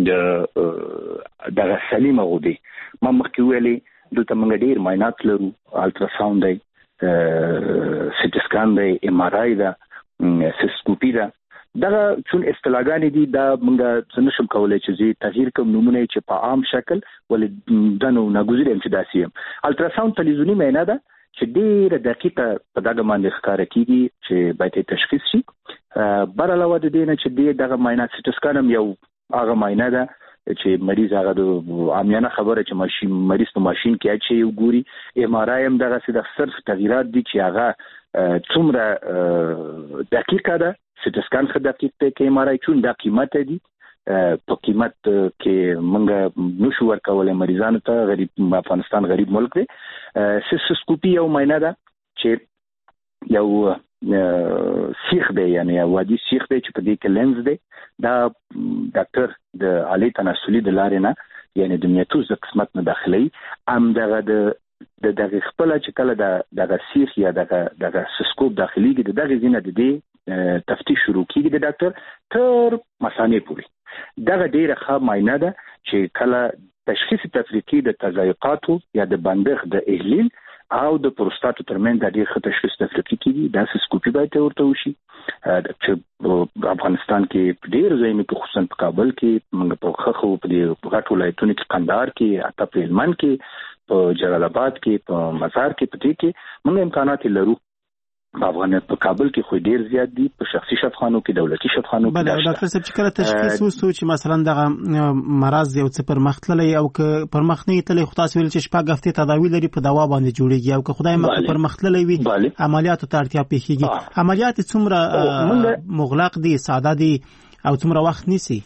د سلیمه غدې ما مخکې ویلې دلته منګه ډیر معاینات لرو الټراساوند دی سټي سکان دی ام ار آی ده سیسکوپی ده دغه چون اصطلاحګانې دي دا موږ څنګه کولای چې زی تغییر کوم نمونه چې په عام شکل ولې دنو ناګزیر هم چې داسیم الټراساوند تلویزیونی معاینه ده چې ډیره دقیقه په دغه باندې ښکار کیږي چې باید تشخیص شي بر علاوه د دې نه چې دغه معاینه سټي سکان هم یو هغه معاینه ده چې مریض هغه د عامیانه خبره چې مریض په ماشين کې اچي یو ګوري ام ار آی هم دغه څه د صرف تغیرات دي چې هغه څومره دقیقه ده سټي سکان خو دقیق دی کې ام ار آی چون د قیمت دي په قیمت کې موږ نشو ورکولای مریضانو ته غریب افغانستان غریب ملک دی سیسکوپی یو معاینه ده چې یو سیخ دی یعنی وادي سیخ دی چې په دې کې لنز دی دا ډاکټر د عالی تناسلي د لارې نه یعنی د میتوز د قسمت نه داخلي ام دغه د دغه خپل چې کله د سیخ یا د سیسکوپ داخليږي دغه زینه د دې تفتیش شروع کیږي د ډاکټر تر مثانې پورې دغه ډیره ښه معاینه ده چې کله تشخیص تفریقي د تضایقاتو یا د بندښت د اهلیل او د پروستاتو ترمن د ډیر ښه تشخیص تفریقي کیږي د سیسکوپي باید ورته وشي چې افغانستان کې ډیر ځایونه کې خصوصا په کابل کې موږ په خخو په غټ ولایتونو کې قندهار کې اته په هلمند کې په جلال آباد کې په مزار کې پټي کې موږ امکانات لرو په کابل کې خو ډیر زیات دي په شخصي شفاخانو کې دولتي شفاخانو کې بل ډاکټر صاحب چې کله تشخیص وسو چې مثلا دغه مرض یو څه پر مختللی او که پر مخنی تلې خو تاسو ویل چې شپږ هفته تداوی لري په دوا باندې جوړیږي او که خدای مخ پر مختللی وي عملیاتو ته اړتیا پیښیږي عملیات څومره مغلق دي ساده دي او څومره وخت نیسي؟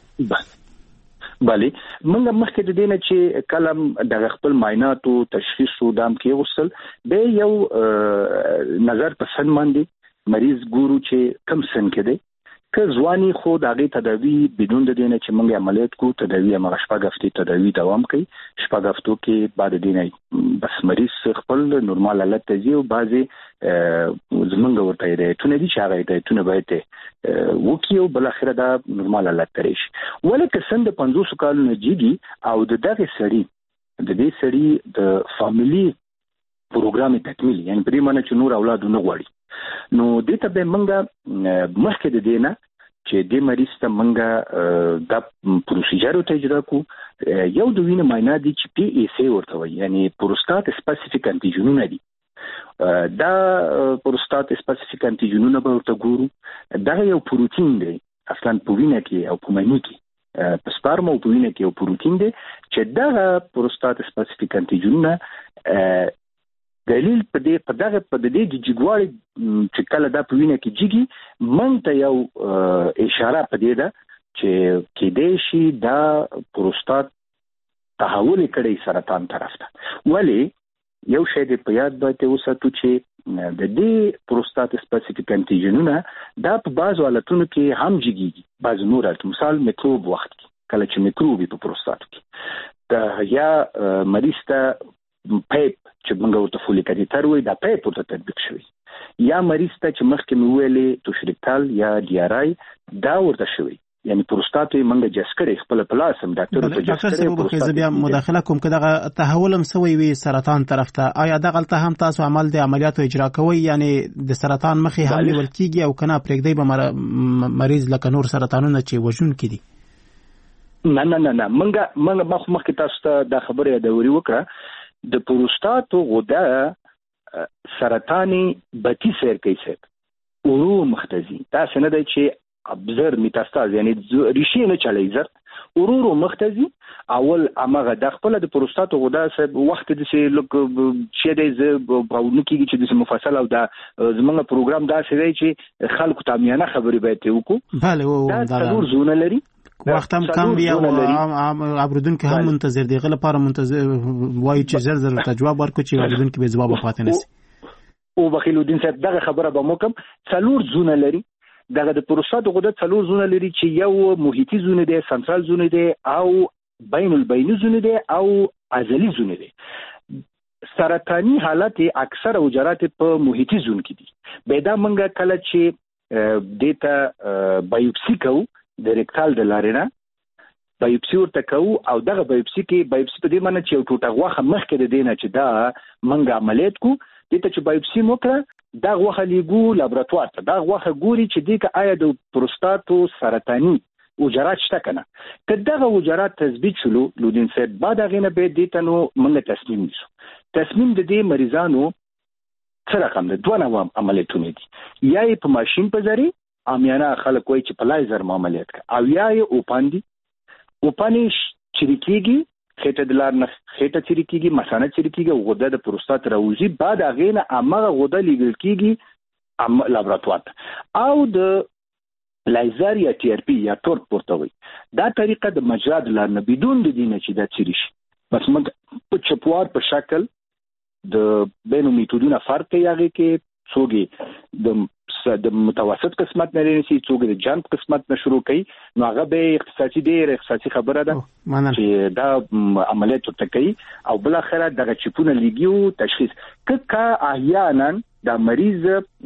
بله موږ مخکې د دې نه چې کلم د خپل معایناتو تشخیص او دام کې وصل به یو نظر پسند باندې مریض ګورو چې کم سن کې دی که ځواني خو د هغې تداوي بدون د دې نه چې موږ عملیات کوو تداوي هماغه شپږ هفتې تداوي دوام کوي شپږ هفتو کې بعد د دې نه بس مریض خپل نورمال حالت ته ځي او بعضې زمونږ ورته هدایتونه دي چې هغه هدایتونه باید وکړي او بالاخره دا نورمال حالت ته راشي ولې که سن د 50 کالونو جیږي او د دې سړي د فامیلي پروګرام تکمیل یعنی په دې معنی چې نور اولاد نه غواړي نو دې ته به موږ مخکې د دې نه چې د مریض ته موږ د پروسیجر ته اجرا کو یو د وینې معاینه دي چې پی ای سی ورته وایي یعنی پروستات سپیسیفیک انټیجنونه دي دا پروستات سپیسیفیک انټیجنونه به ورته ګورو دا یو پروتین دی اصلا په وینه کې او په مني کې په سپرم او په وینه کې یو پروتین دی چې دا پروستات سپیسیفیک انټیجنونه دلیل په دې جګوالي چې کله دا په وینه کې جګي مونږ ته یو اشاره په دې ده چې کې دې شي دا پروستات تحول کړي سرطان طرف ته ولی یو شی د په یاد باید وساتو چې د دې پروستات سپیسیفیک انټیجنونه دا په بعض حالتونو کې هم جګيږي بعض نور حالت مثال میکروب وخت کې کله چې میکروب په پروستات کې دا یا مریض ته پیپ چې موږ ورته فولیک اسید وایي دا پیپ ورته تطبیق شوی یا مریض ته چې مخکې مې ویلې توشریکتال یا ډي ار آی دا ورته شوی یعنی پروستات یې منګه جس کړي خپل پلاسم ډاکټر ته جس کړي پروستات بیا مداخله کوم کده تحول هم سوی وي سرطان طرف ته آیا دغه هم تاسو عمل د عملیاتو اجرا کوي یعنی د سرطان مخې هم نیول کیږي او کنه پرېږدي به مریض لکه نور سرطانونه چې وژون کړي نه منګه مخکې تاسو ته د خبرې د وری وکړه د پروستات غده سرطاني بتی سیر کوي ورو مختزي تاسو نه دی چې ابزر میتاستاز یعنی ریشي نه چلی زر ورو مختزي اول امغه د خپل د پروستات غده سب وخت د سي لوک چې د باونو کېږي چې د مفصل او د زمونږ پروګرام دا سي چې خلکو ته میانه خبرې به ته وکړو بله دا څلور زونه لري وخت هم کم بیا او عبردون کې هم منتظر دی غل لپاره منتظر وایي چې زر ته جواب ورکړي چې عبردون کې به جواب پاتې نشي او بخیلودین صاحب دغه خبره به مو کوم څلور زونه لري دغه د پروستات غده څلور زونه لري چې یو محیطي زونه دی سنترال زونه دی او بین البینی زونه دی او عضلي زونه دی سرطاني حالت اکثر حجرات په محیطي زون کې دي به دا منګه کله چې دیتا بایوپسي کوو د ریکټال د لارینا بایوپسي ورته کوو او دغه بایوپسي په دې معنی چې یو ټوټه غوښه مخکې د دینه چې دا منګه عملیات کو دته چې بایوپسي موکړه دا غوښه لیګو لابراتوار ته دا غوښه ګوري چې دغه آیا د پروستاتو سرطاني حجرات شته کنه که دغه حجرات تثبیت شلو لودین صاحب بعد هغه به دته نو موږ تصمیم نیسو تصمیم د دې مریضانو څه رقم ده دوه نوع عملیاتونه دي یا په ماشين په ذریعہ امیانه خلک وایي چې په لایزر عملیات کوي او یا اوپانی چریکیږي خېټه د لار نه خېټه چریکیږي مثانه چریکیږي غده د پروستات راوځي بعد هغه نه امغه غده لیږل کیږي لابراتوار او د لایزر یا ټي ار پی یا تورک پورتوي دا طریقه د مجرا د لار نه بدون د دینه چې دا چریشي بس موږ په چپوار په شکل د بینو میتودونه فرق کوي هغه کې څوګي د متوسط قسمت نه لري څوګي د جنب قسمت نه شروع کوي نو هغه به اختصاصي خبره ده چې دا عملیات ته کوي او بل اخره دغه چپونه لیګیو تشخیص که احیانا د مریض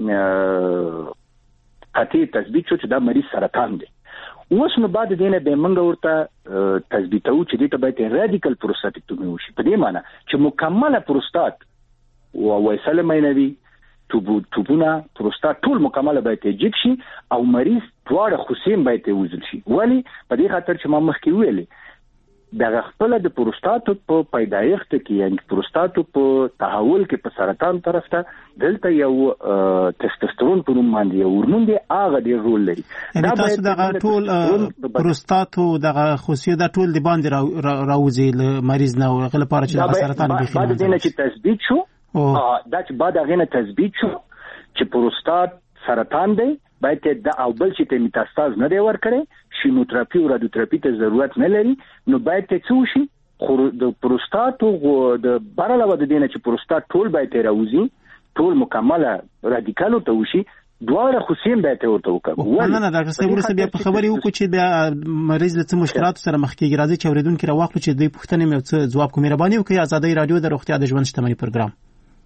قطعي تثبیت شو چې دا مریض سرطان دی اوس نو بعد دینه به منګه ورته تثبیتو چې دې ته باید رادیکل پروستاتیکټومي وشي په دې معنی چې مکمله پروستات او وایسله مینوي توبونه پروستات ټول مکمله باید جګ شي او مریض دواړه خصیم باید وزل شي ولی په دې خاطر چې ما مخکې ویلې د خپل د پروستات په پیدایښت کې یعنی پروستات په تحول کې په سرطان طرف ته دلته یو تستوسترون په نوم باندې هورمون دی هغه ډېر رول لري دا تاسو د ټول پروستات دغه خصوصیت د ټول دی باندې راوځي مریض نه غل لپاره چې د سرطان بخښي بعد دینه چې تثبیت شو دا چې بعد هغه نه تثبیت شو چې پروستات سرطان دی باید د او بل چې میتاستاز نه دی ورکړي شیموتراپي او رادیوتراپي ته ضرورت نه لري نو باید څه وشي خو د پروستاتو د برعلاوه د دینه چې پروستات ټول باید راوځي ټول مکمله رادیکالو ته وشي دواړه خصیم باید ورته وکړو نه ډاکټر صاحب ورسره بیا په خبرې وکړو چې بیا مریض له څه مشکلات سره مخ کېږي راځي چې اوریدونکو راوخلو چې دوی پوښتنې مې څه جواب کوم مهرباني وکړئ آزادۍ رادیو د روغتیا د ژوند شتمنۍ پروګرام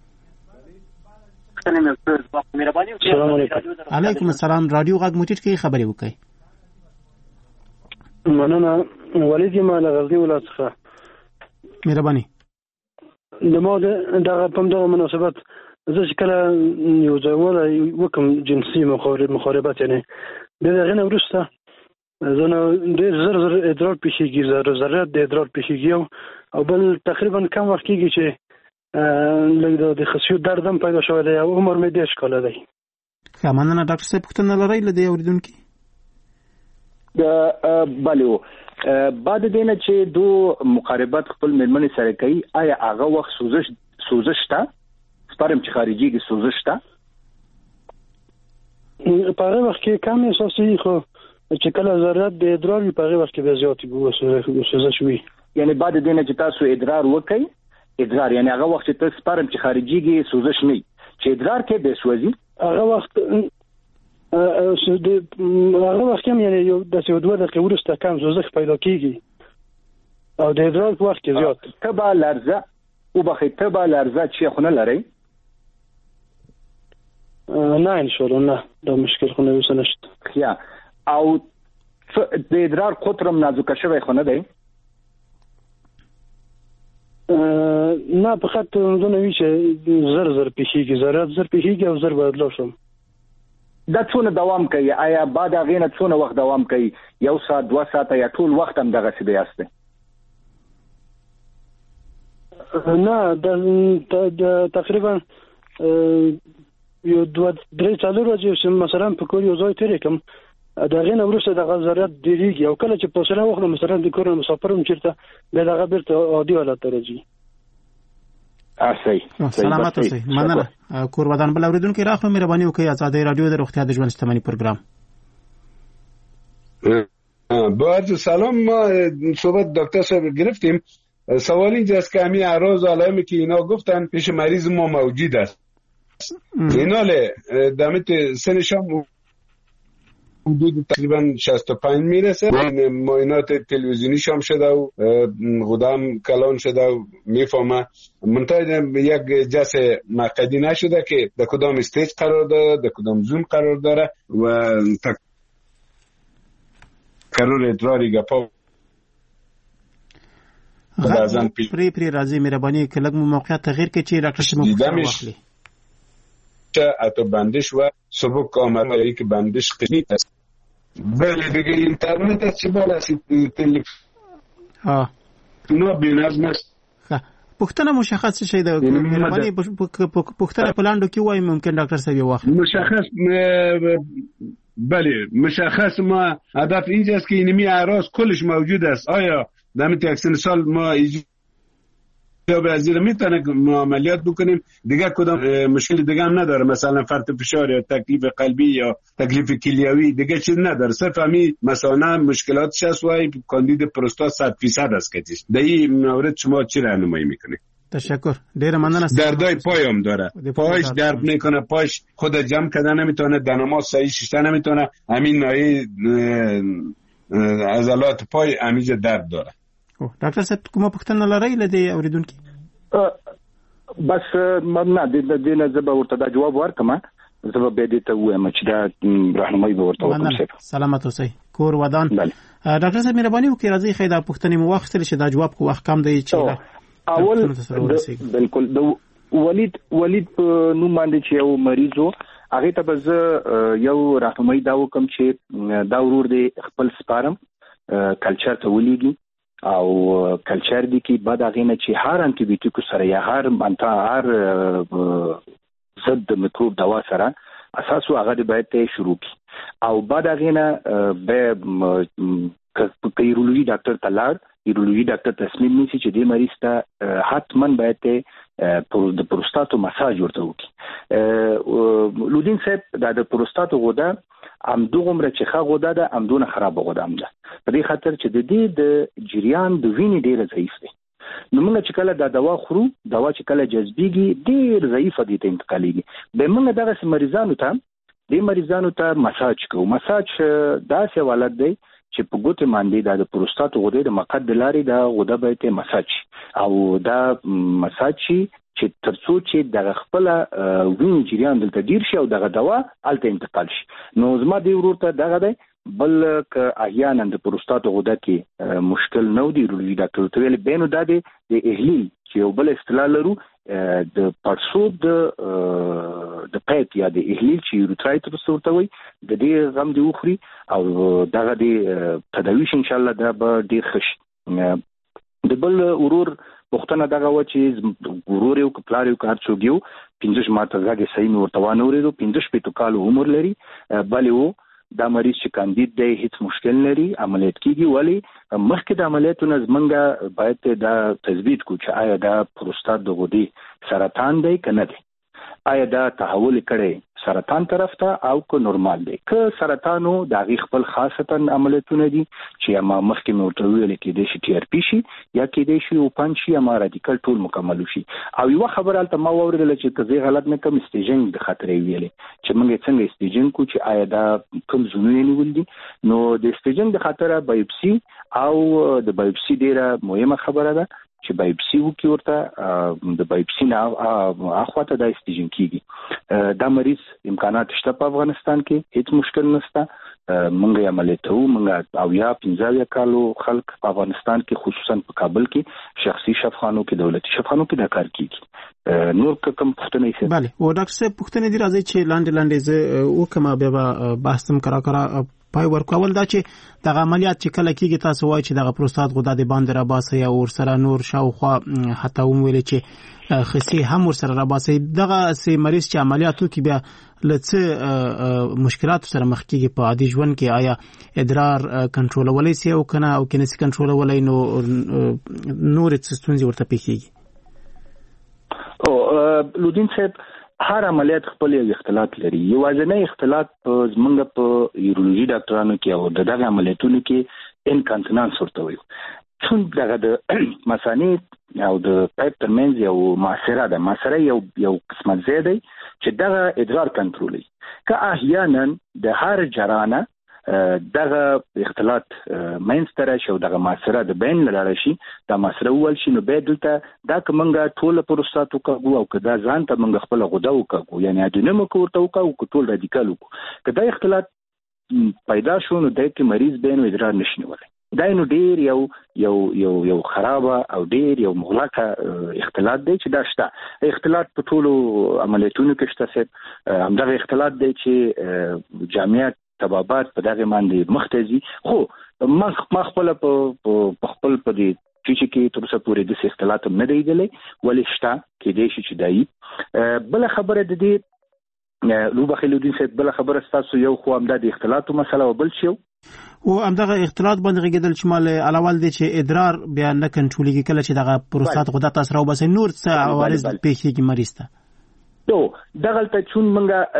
علیکم السلام رادیو غږ موټیټ کې خبرې وکړئ مننه ولید ما له غزنی ولایت څخه مهرباني د مو دغه په دغه مناسبت زه کله یو ځای وکم جنسي مخالفت یعنی دغه نه ورسته زه ډېر زر ادرار پیښیږي ضرورت د ادرار پیښیږي او بل تقریبا کم وخت کېږي چې لږ د خصیو دردم پیدا شوی دی او عمر مې 10 کاله دی مننه ډاکټر صاحب پوښتنه لرئ له دې اوریدونکو بله بعد دینه چې دو مقاربت خپل مېرمنې سره کوي آیا هغه وخت سوزش تا سپارم چې خارجي کې سوزش تا په هغه وخت کې کم احساسي خو چې کله ضرورت د ادرار په هغه وخت کې به زیات سوزش وي یعنی بعد دینه چې تاسو ادرار وکړئ ادرار یعنی هغه وخت چې تاسو سپارم چې خارجي کې سوزش نه چې ادرار کې به سوزي هغه وخت هم یعنی یو د 2 دقیقې وروسته کم سوزش پیدا کیږي او د ادرار په وخت کې زیات تبع لرزه او بخې تبع لرزه چې خو نه لري نه ان شاء الله نه دا مشکل خو نه وسنشت یا او د ادرار قطرم نازک شوی خو نه دی نه فقط زه نوی چې زر پیښیږي زر پیښیږي او زر بدلو شم دا څونه دوام کوي آیا بعد هغه نه څونه وخت دوام کوي 1 ساعت 2 ساعت یا ټول وخت هم دغه څه بیاسته نه د تقریبا یو 2-3 ورځې چې مثلا په کور یو ځای تیرې کوم دا غینه ورسره د غزرات ډیریږي او کله چې په سره وخت مثلا د کور مسافرم چیرته به دغه بیرته عادي حالت ته راځي سلامات اوسئ مننه کور ودان بل اوریدونکو راخلو مهرباني وکړئ آزادۍ رادیو د روغتیا د ژوند شتمنۍ پروګرام با عرض سلام ما صحبت دکتر صاحب گرفتیم سوال اینجاست که همین اعراض و علائمی که اینا گفتن پیش مریض ما موجود است اینا دمت سنش هم حدود تقریبا 65 میرسه معاینات تلویزیونیش هم شده و غدام کلان شده و میفهمه منتها یک جس مقعدی نشده که در کدام استیج قرار داره در کدام زون قرار داره و تکرر ادراری گپا پری راځي مهرباني کله مو موقعیت تغییر کې چې ډاکټر شمو واخلي حتی بندش و سبک آمده که بندش قشنی است بله دیگه اینترنت است چه بالا تلفن بینظم است پوښتنه مشخص شي د مهرباني پوښتنه پلاندو کې وای ممکن ډاکټر صاحب واخلي مشخص بله مشخص ما هدف اینجاست که اینمی اعراض کلش موجود است آیا در اکسن سال ما به ازیر میتونه عملیات بکنیم دیگه کدام مشکل دیگه هم نداره مثلا فرط فشار یا تکلیف قلبی یا تکلیف کلیوی دیگه چیز نداره صرف همین مثلا مشکلاتش هست و کاندید پروستات 100% است که در این مورد شما چی راهنمایی میکنید؟ تشکر ډیر مننه دردای پای هم داره پایش درد میکنه پایش خود جمع کردن نمیتونه دنما صحیح شیشته نمیتونه همین نوعی عضلات پای همیشه درد داره ډاکټر صاحب کومه پوښتنه لرئ لدی اوریدونکو بس نه د دې نه زه به ورته دا جواب ورکم زه به دې ته وایم چې دا راهنمایي به ورته وکړم سلامت اوسئ کور ودان ډاکټر صاحب مهرباني وکړئ راځي خیدا پوښتنې مو واخیستل چې دا جواب کو وخت کم دی چې اول بالکل د ولید په نوم باندې چې یو مریضو هغه ته به زه یو راهنمایي دا وکم چې دا ورور دی خپل سپارم کلچر ته ولېږي او کلچر دی کې بعد هغه نه چې هر انټي بیوټیک سره یا هر ضد میکروب دوا سره اساس هغه دی باید شروع کی او بعد هغه نه به یورولوژي ډاکټر تلار یورولوژي ډاکټر تصمیم نیسي چې دې مریض ته حتما باید د پروستاتو مساج ورته وکړي لودین صاحب د پروستاتو غده ام دوغمره چې ښه غده ده ام دونه خراب غده ام ده په دې خاطر چې د دې د جریان د وینې ډیر ضعیف دی نو موږ چې کله دا دوا خورو دوا چې کله جذبيږي ډیر ضعیف دي ته انتقالېږي به موږ دغه مریضانو ته مساج کوو مساج داسې ولادت دی چې په ګوتې باندې د پروستات غده د مقعد لارې د غده به مساج او دا مساج چې ترڅو چې د خپل وینې جریان دلته ډیر شي او دغه دوا الته انتقال شي نو زما دی ورته دغه دی بل ک احیانا د پروستات غده کې مشکل نه دی یورولوژي ډاکټر ته ویل بینو د اهلیل چې یو بل اصطلاح لرو د پړسوب د پېټ یا د اهلیل چې یوروترایټس ورته وي د دې غم دی وخوري او دغه دی تداویش ان شاء الله دا به ډیر خش د بل ورور وختونه دغه و چې ورور یو کپلار یو کار چوګیو 15 ماته غاګه صحیح ورته وانه ورېدو 15 کال عمر لري بلې وو دا مریض چې کاندید دی هیڅ مشکل لري عملیات کیږي ولی مخکې د عملیاتونو زمنګه باید دا تثبیت کو چې آیا دا پروستات د غدې سرطان دی کنه دی آیا دا تحول کړي سرطان طرف ته او کو نورمال دی که سرطانو د خپل خاصتا عملیاتونه دي چې ما مخکې نوټ ویل کې د ټي ار پی شي یا کې د شي او پنځ شي ما رادیکال ټول مکمل شي او یو خبره البته ما وویل چې کزي غلط نه کوم سټیجینګ د خطرې ویلې چې موږ څنګه سټیجینګ کو چې آیا دا کوم زونه نیول دي نو د سټیجینګ د خطر بایوپسي او د بایوپسي ډیره مهمه خبره ده چې بایوپسي وکي ورته د بایوپسي نه اخواته د استیجن کیږي دا مریض امکانات شته په افغانستان کې هیڅ مشکل نشته منګه عملیاتو منګه او یا 15 کالو خلک په افغانستان کې خصوصا په کابل کې شخصي شفاخانو کې دولتي شفاخانو کې د کار کیږي نور کوم پښتنه یې bale او ډاکټر صاحب پښتنه دي راځي چې لاندې ز وکما به بحثم کرا پای ورکول دا چې د عملیات چې کله کېږي تاسو وایي چې د پروستات غده د باندې را باسي او ورسره نور شاوخوا حتی ویل چې خصي هم ورسره را باسي دغه سي مریض چې عملیاتو کې بیا لڅ مشکلات سره مخ کېږي په عادي ژوند کې آیا ادرار کنټرولولای سي او کنه او کنه سي کنټرولولای نو نور څه ستونزې ورته پیښیږي او لودین صاحب هر عملیات خپل یو اختلاط لري یوازینی اختلاط زمونږ په یورولوژي ډاکټرانو کې او دغه عملیاتونو کې انکانتنانس ورته وي څنګه دغه د مثانه او د پایپ ترمنځ یو معاصره یو قسمه زیاده چې دغه ادرار کنټرولي که احیانا د هر جرانه دغه اختلاط مینستره شو دغه معاصره د بین لاره شي دا معاصره ول شي نو به دلته دا کومنګه ټول پروستات وکړو او کدا ځان ته منګ خپل غوډه وکړو یعنی ادینم کوته وکړو ټول رادیکال وکړو کدا اختلاط پیدا شو نو د کې مریض بین ادرار نشنیول دا نو ډیر یو خراب او ډیر یو مغلقه اختلاط دی چې دا شته اختلاط په ټولو عملیاتونو کې شته همدغه اختلاط دی چې جامعیت تبابات په دغه باندې مختزي خو ما خپل په خپل په دې چې تر څو پورې د اختلاط نه دی دلې ولې شته کې دې شي چې دای بل خبره د دې لوبه خلودین صاحب بل خبره تاسو یو خو هم د اختلاط مسله وبل شي او همدغه اختلاط باندې غیدل چې مال علاوه دي چې ادرار بیا نه کنټرولېږي کله چې دغه پروستات غده تاسو راو بس نور څه عوارض پیښیږي مریض ته نو دغه ته چون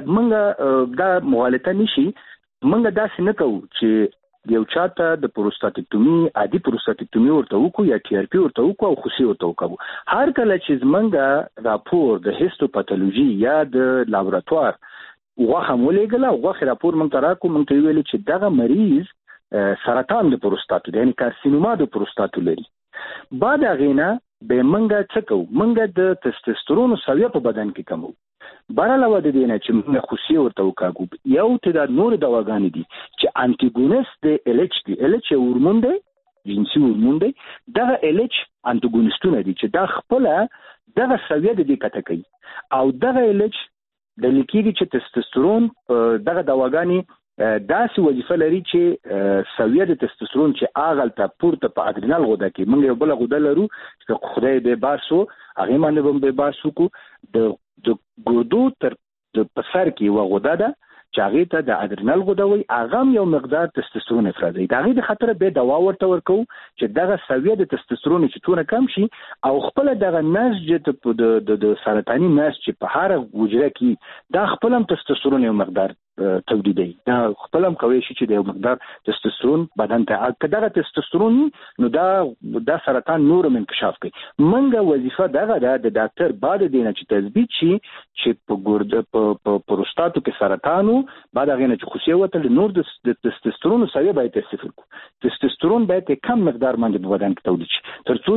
منګه دا مغالطه نشي منګه داسې نه کوو چې یو چاته د پروستاتیکټومي عادي پروستاتیکټومي ورته وکړو یا ټي ار پی ورته وکړو او خصوصي ورته وکړو هر کله چې منګه راپور د هیستوپاتولوژي یا د لابراتوار وغه مولېګله وغه راپور مونږ ته راکو مونږ ته ویل چې دغه مریض سرطان د پروستات یعنی کارسینوما د پروستات لري بعد غینا به منګه څه کوو منګه د تستوسترون سویه په بدن کې کمو علاوه د دې نه چې موږ خصوصي ورته وکړو یو تعداد نور دواګانې دي چې انټیګونست د ال اچ دي ال اچ هورمون دی جنسي هورمون دی دغه ال اچ انټیګونستونه دي چې دا خپل دغه سویه د دې کته کوي او دغه ال اچ د لیکيږي چې تستوسترون دغه دواګانې داسې وظیفه لري چې سویه د تستوسترون چې اغل ته پورته په ادرینال غوده کې موږ یو بل غوده لرو چې خدای به باسو هغه باندې به باسو کو د ګردو تر د پسر کې وغوده ده چې هغه ته د ادرینال غوده وي هغه یو مقدار تستوسترون افرازي دا غي د خطر به دوا ورته ورکو چې دغه سویه د تستوسترون چې تونه کم شي او خپل دغه نسج د سرطاني نسج چې په هر حجره کې دا خپل هم تستوسترون یو مقدار تولیدي دا خپل هم کوي چې د یو مقدار تستوسترون بدن ته کداغه تستوسترون نو دا سرطان نور انکشاف کوي منګه وظیفه دغه د ډاکټر بعد دینه چې تثبیت شي چې په ګرده په پروستاتو کې سرطانو بعد غینه چې خصوصي وته نور د تستوسترون سویه باید صفر کو تستوسترون باید کم مقدار باندې په بدن کې تولید شي ترڅو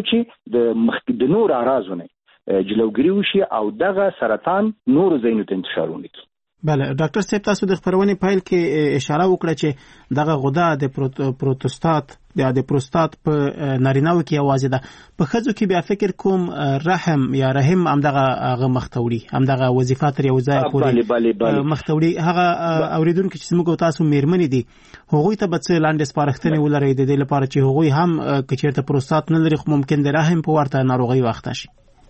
چې د نور اعراضونه جلوګری وشي او دغه سرطان نور زینو ته انتشار ونکړي بله ډاکټر صاحب تاسو د خبرونې پایل کې اشاره وکړه چې دغه غده د پروستات د پروستات په نارینه‌و کې आवाज ده په ښځو کې بیا فکر کوم رحم یا رحم همدغه مختوري همدغه وظیفات یو ځای پورې مختوري هغه اوریدونکو چې موږ تاسو میرمنې دي هغوی ته به څه لاندې سپارښتنې ولرئ د دې لپاره چې هغوی هم کچېرته پروستات نه لري خو ممکن د رحم په ورته ناروغي واخته شي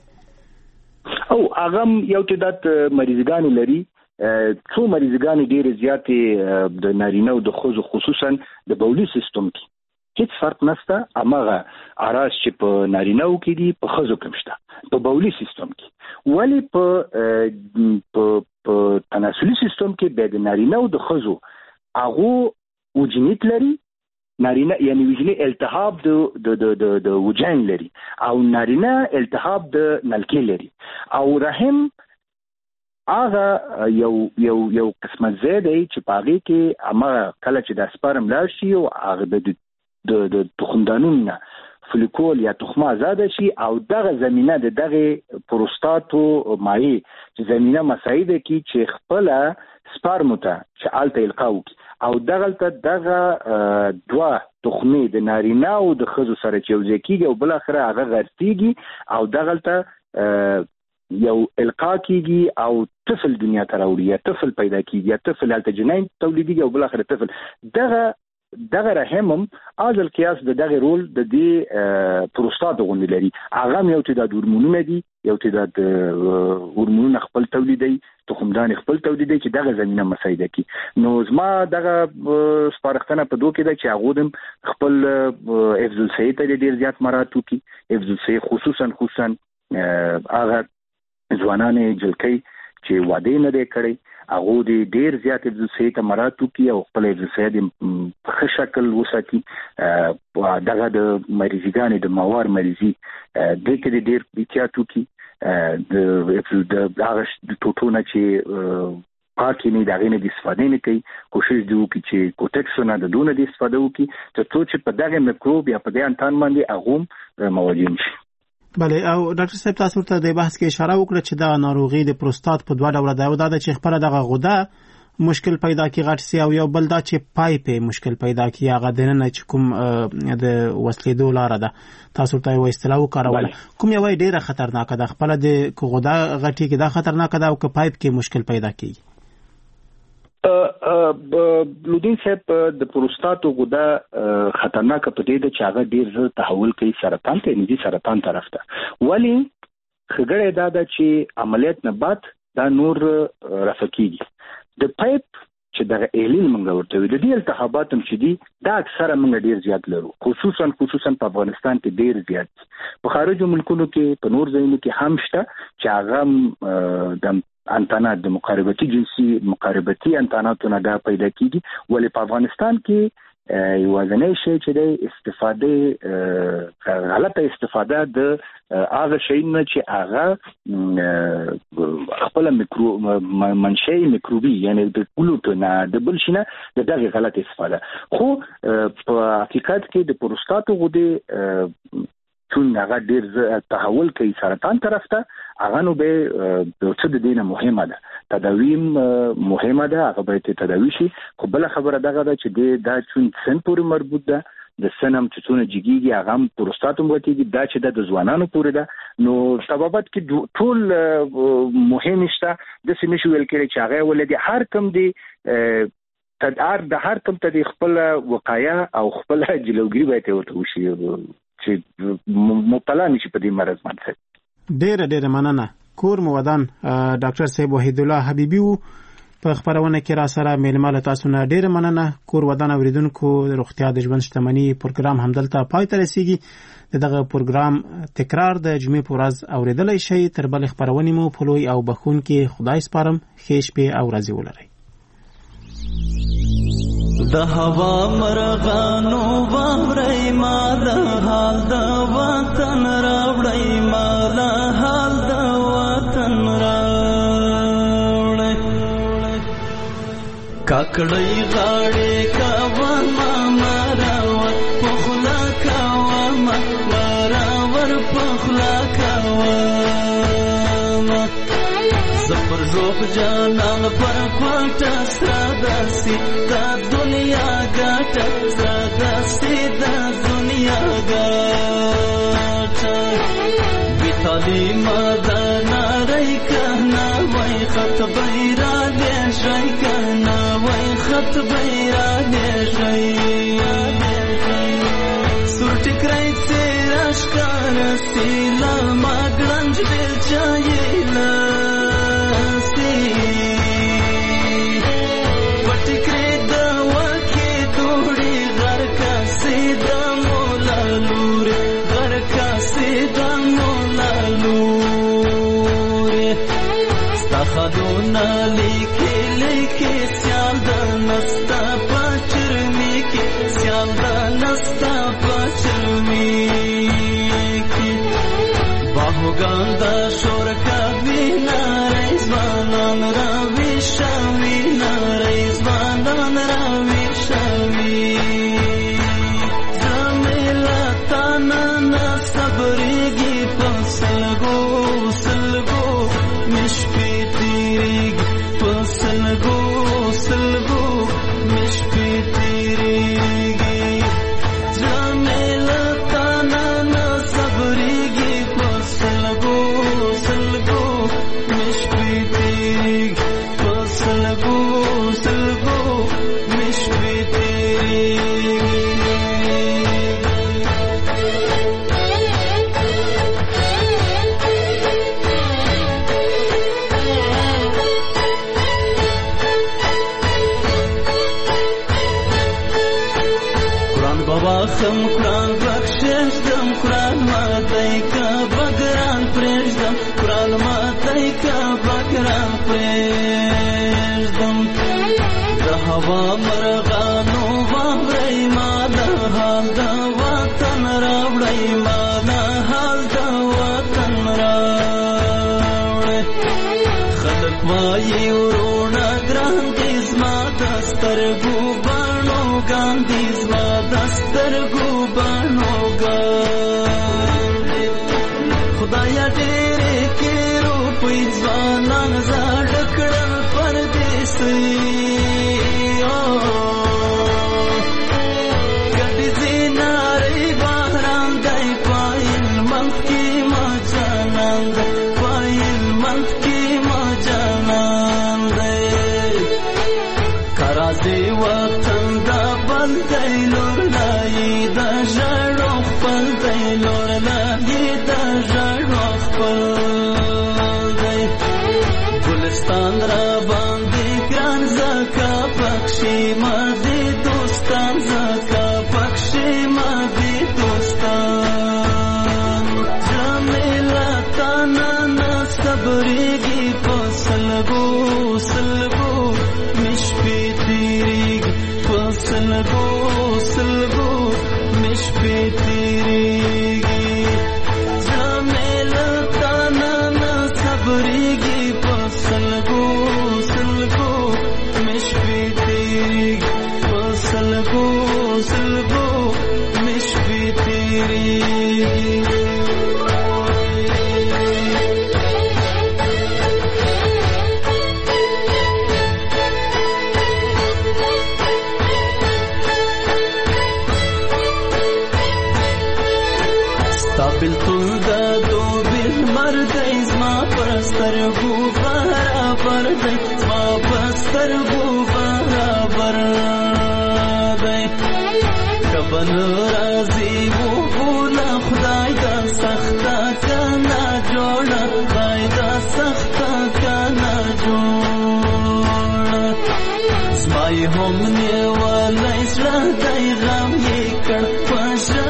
او هغه یو تعداد مریضګان لري څو مریضګان ډېر زیاتې د نارینه او د ښځو خصوصا د بولي سیستم کې هیڅ فرق نشته امغه اراس چې په نارینه او کې دي په ښځو کې مشته په بولي سیستم کې ولی په تناسلي سیستم کې به د نارینه او د ښځو هغه وجنیت لري نارینه یعنی وجنی التهاب د وجین لري او نارینه التهاب د نلکې لري او رحم هغه یو قسمه زیاده چې پاغي کې اما کله چې د سپرم لاړ شي او هغه د تخمدانونو فولیکول یا تخمه آزاد شي او دغه زمينه دغه پروستاتو مایع چې زمينه مساعده کی چې خپل سپرم ته چې الته القاو او دغه دوه تخمه د نارینه او د ښځو سره چې یوځای کیږي او بل اخره هغه غرتيږي او دغه یو القا کیږي او طفل دنیا ته راوړي یا طفل پیدا کیږي یا طفل هلته جنین تولیدیږي او بل اخره طفل دغه رحم از القياس دغه رول د دې پروستات غونډې لري. هغه یو تعداد هورمونونه دي، یو تعداد هورمونونه خپل تولیدي، تخمدان خپل تولیدي چې دغه زمينه مساعده کوي. نو زما دغه سپارښتنه په دوه کې ده چې هغه د خپل حفظ الصحه ته ډیر زیات مراعات وکړي. حفظ الصحه خصوصا هغه ځوانان جلکۍ چې واده نه دی کړی هغه د ډیر زیات حفظ الصحه ته مراعات وکړي او خپل حفظ الصحه د په شکل وساتي. دغه د مریضګانې د موار مریضي د کې ډیر احتیاط وکړي. د هغه ټوټونه چې پاکي نه دغه نه د استفادې نه کوي، کوشش دی وکړي چې کوټکسونه د دونه د استفاده وکړي چې په دغه میکروب یا په دې انتان باندې هغه مواجه شي. بله، او ډاکټر صاحب تاسو ته د بحث کې اشاره وکړه چې دا ناروغي د پروستات په دوه ډوله ده، او دا چې خپل دغه غده مشکل پیدا کی غټ سي او یو بل دا چې پایپ مشکل پیدا کی هغه دنه چې کوم د وسلیدو لار ده. تاسو ته یو اصطلاح وکاروله کوم یو ډیره خطرناک ده، خپل د غده غټي کې دا خطرناک ده او که پایپ کې مشکل پیدا کی. لودین صاحب د پروستات غده خطرناک په دې چې هغه ډیر زر تحول کوي سرطان ته، نږدې سرطان طرف ته. ولی خګړې دا ده چې عملیات نه بعد دا نور رافقيږي. د پایپ چې د ایلین منګ ورته وي د دې التهابات هم چې دي دا اکثره موږ ډیر زیات لرو، خصوصا په افغانستان کې ډیر زیات. په خارجو ملکونو کې په نور ځایونو کې هم شته چې هغه د انتانات د مقاربتي انتاناتونه دا پیدا کیږي. ولی په افغانستان کې یوازینی شی چې د استفاده غلطه استفاده د هغه شی نه چې هغه خپل منشأ میکروبي یعنی د ګلوټن د بل شي نه دغه غلط استفاده. خو په حقیقت کې د پروستات غده چون هغه ډیر تحول کوي سرطان طرف ته، هغه نو به څه د دینه مهمه ده، تداوی مهمه ده، هغه به تداوی شي. خو بل خبره دغه ده چې دا چون سن پورې مربوط ده، د سنم چې څونه جګیږي هغه پروستاتوم وتیږي، دا چې د ځوانانو پورې ده. نو سببات کې ټول مهم شته. د سیمې شو ویل کېږي چې هغه ولدي هر کم دی تدار د هر کم ته خپل وقایه او خپل جلوګری به ته وشي چې مبتلا نشي په دې مرض باندې. ډېر مننه. کور مودان ډاکټر صاحب وحید الله حبیبی په خبرونه کې را سره میلمه تاسو نه ډېر مننه. کور ودان اوریدونکو روغتیا د ژوند شتمنۍ پروګرام همدلته پای ته رسیږي. دغه پروګرام تکرار د جمعې په ورځ اوریدلای شئ. تر بل خبرونه مو په لوی او بخون کې خدای سپارم. ښه شپه او ورځ ولرئ. د هوا مرغانو باورې مال حال د وطن راوړې مال حال د وطن راوړې کاکړې غاړې کاوان مراور پخلا کاوان مراور پخلا کاوان زفر روح جانان پر کوټه ساداسي دا دنیا ګټه ساداسي دا دنیا ګټه بیتالي مدنا رای کنا وای خط بیرا دې شي کنا وای خط بیرا دې شي سور ټکرای تیرا شکار سیلا ما ګرنج دل چایلا خدونا لیکي سیال د نستا پچرمی کی سیال د نستا پچرمی کی باهوګان د شور کوي نارېزوانان را ویشوي نارېزوانان را ویشوي زمیلا تانا صبرېږي په سلګو سلګو مشپې سلګو مشپې واخم قرآن بخشش دم قرآن ماتی کا بگران پریشدم قرآن ماتی کا بگران پریشدم د هوا مرغانو وامرای ما د حال د وطن راوړی ما د حال د وطن راوړی خلک وایي ورونه ګران دي زما د سترګو باڼو ګان دي زما د سترګو باڼو ګان دي خدایا ډېرې کې روپۍ ځوانان زاړه کړل پردیسي هم نیولای زړه دی غم یې کړ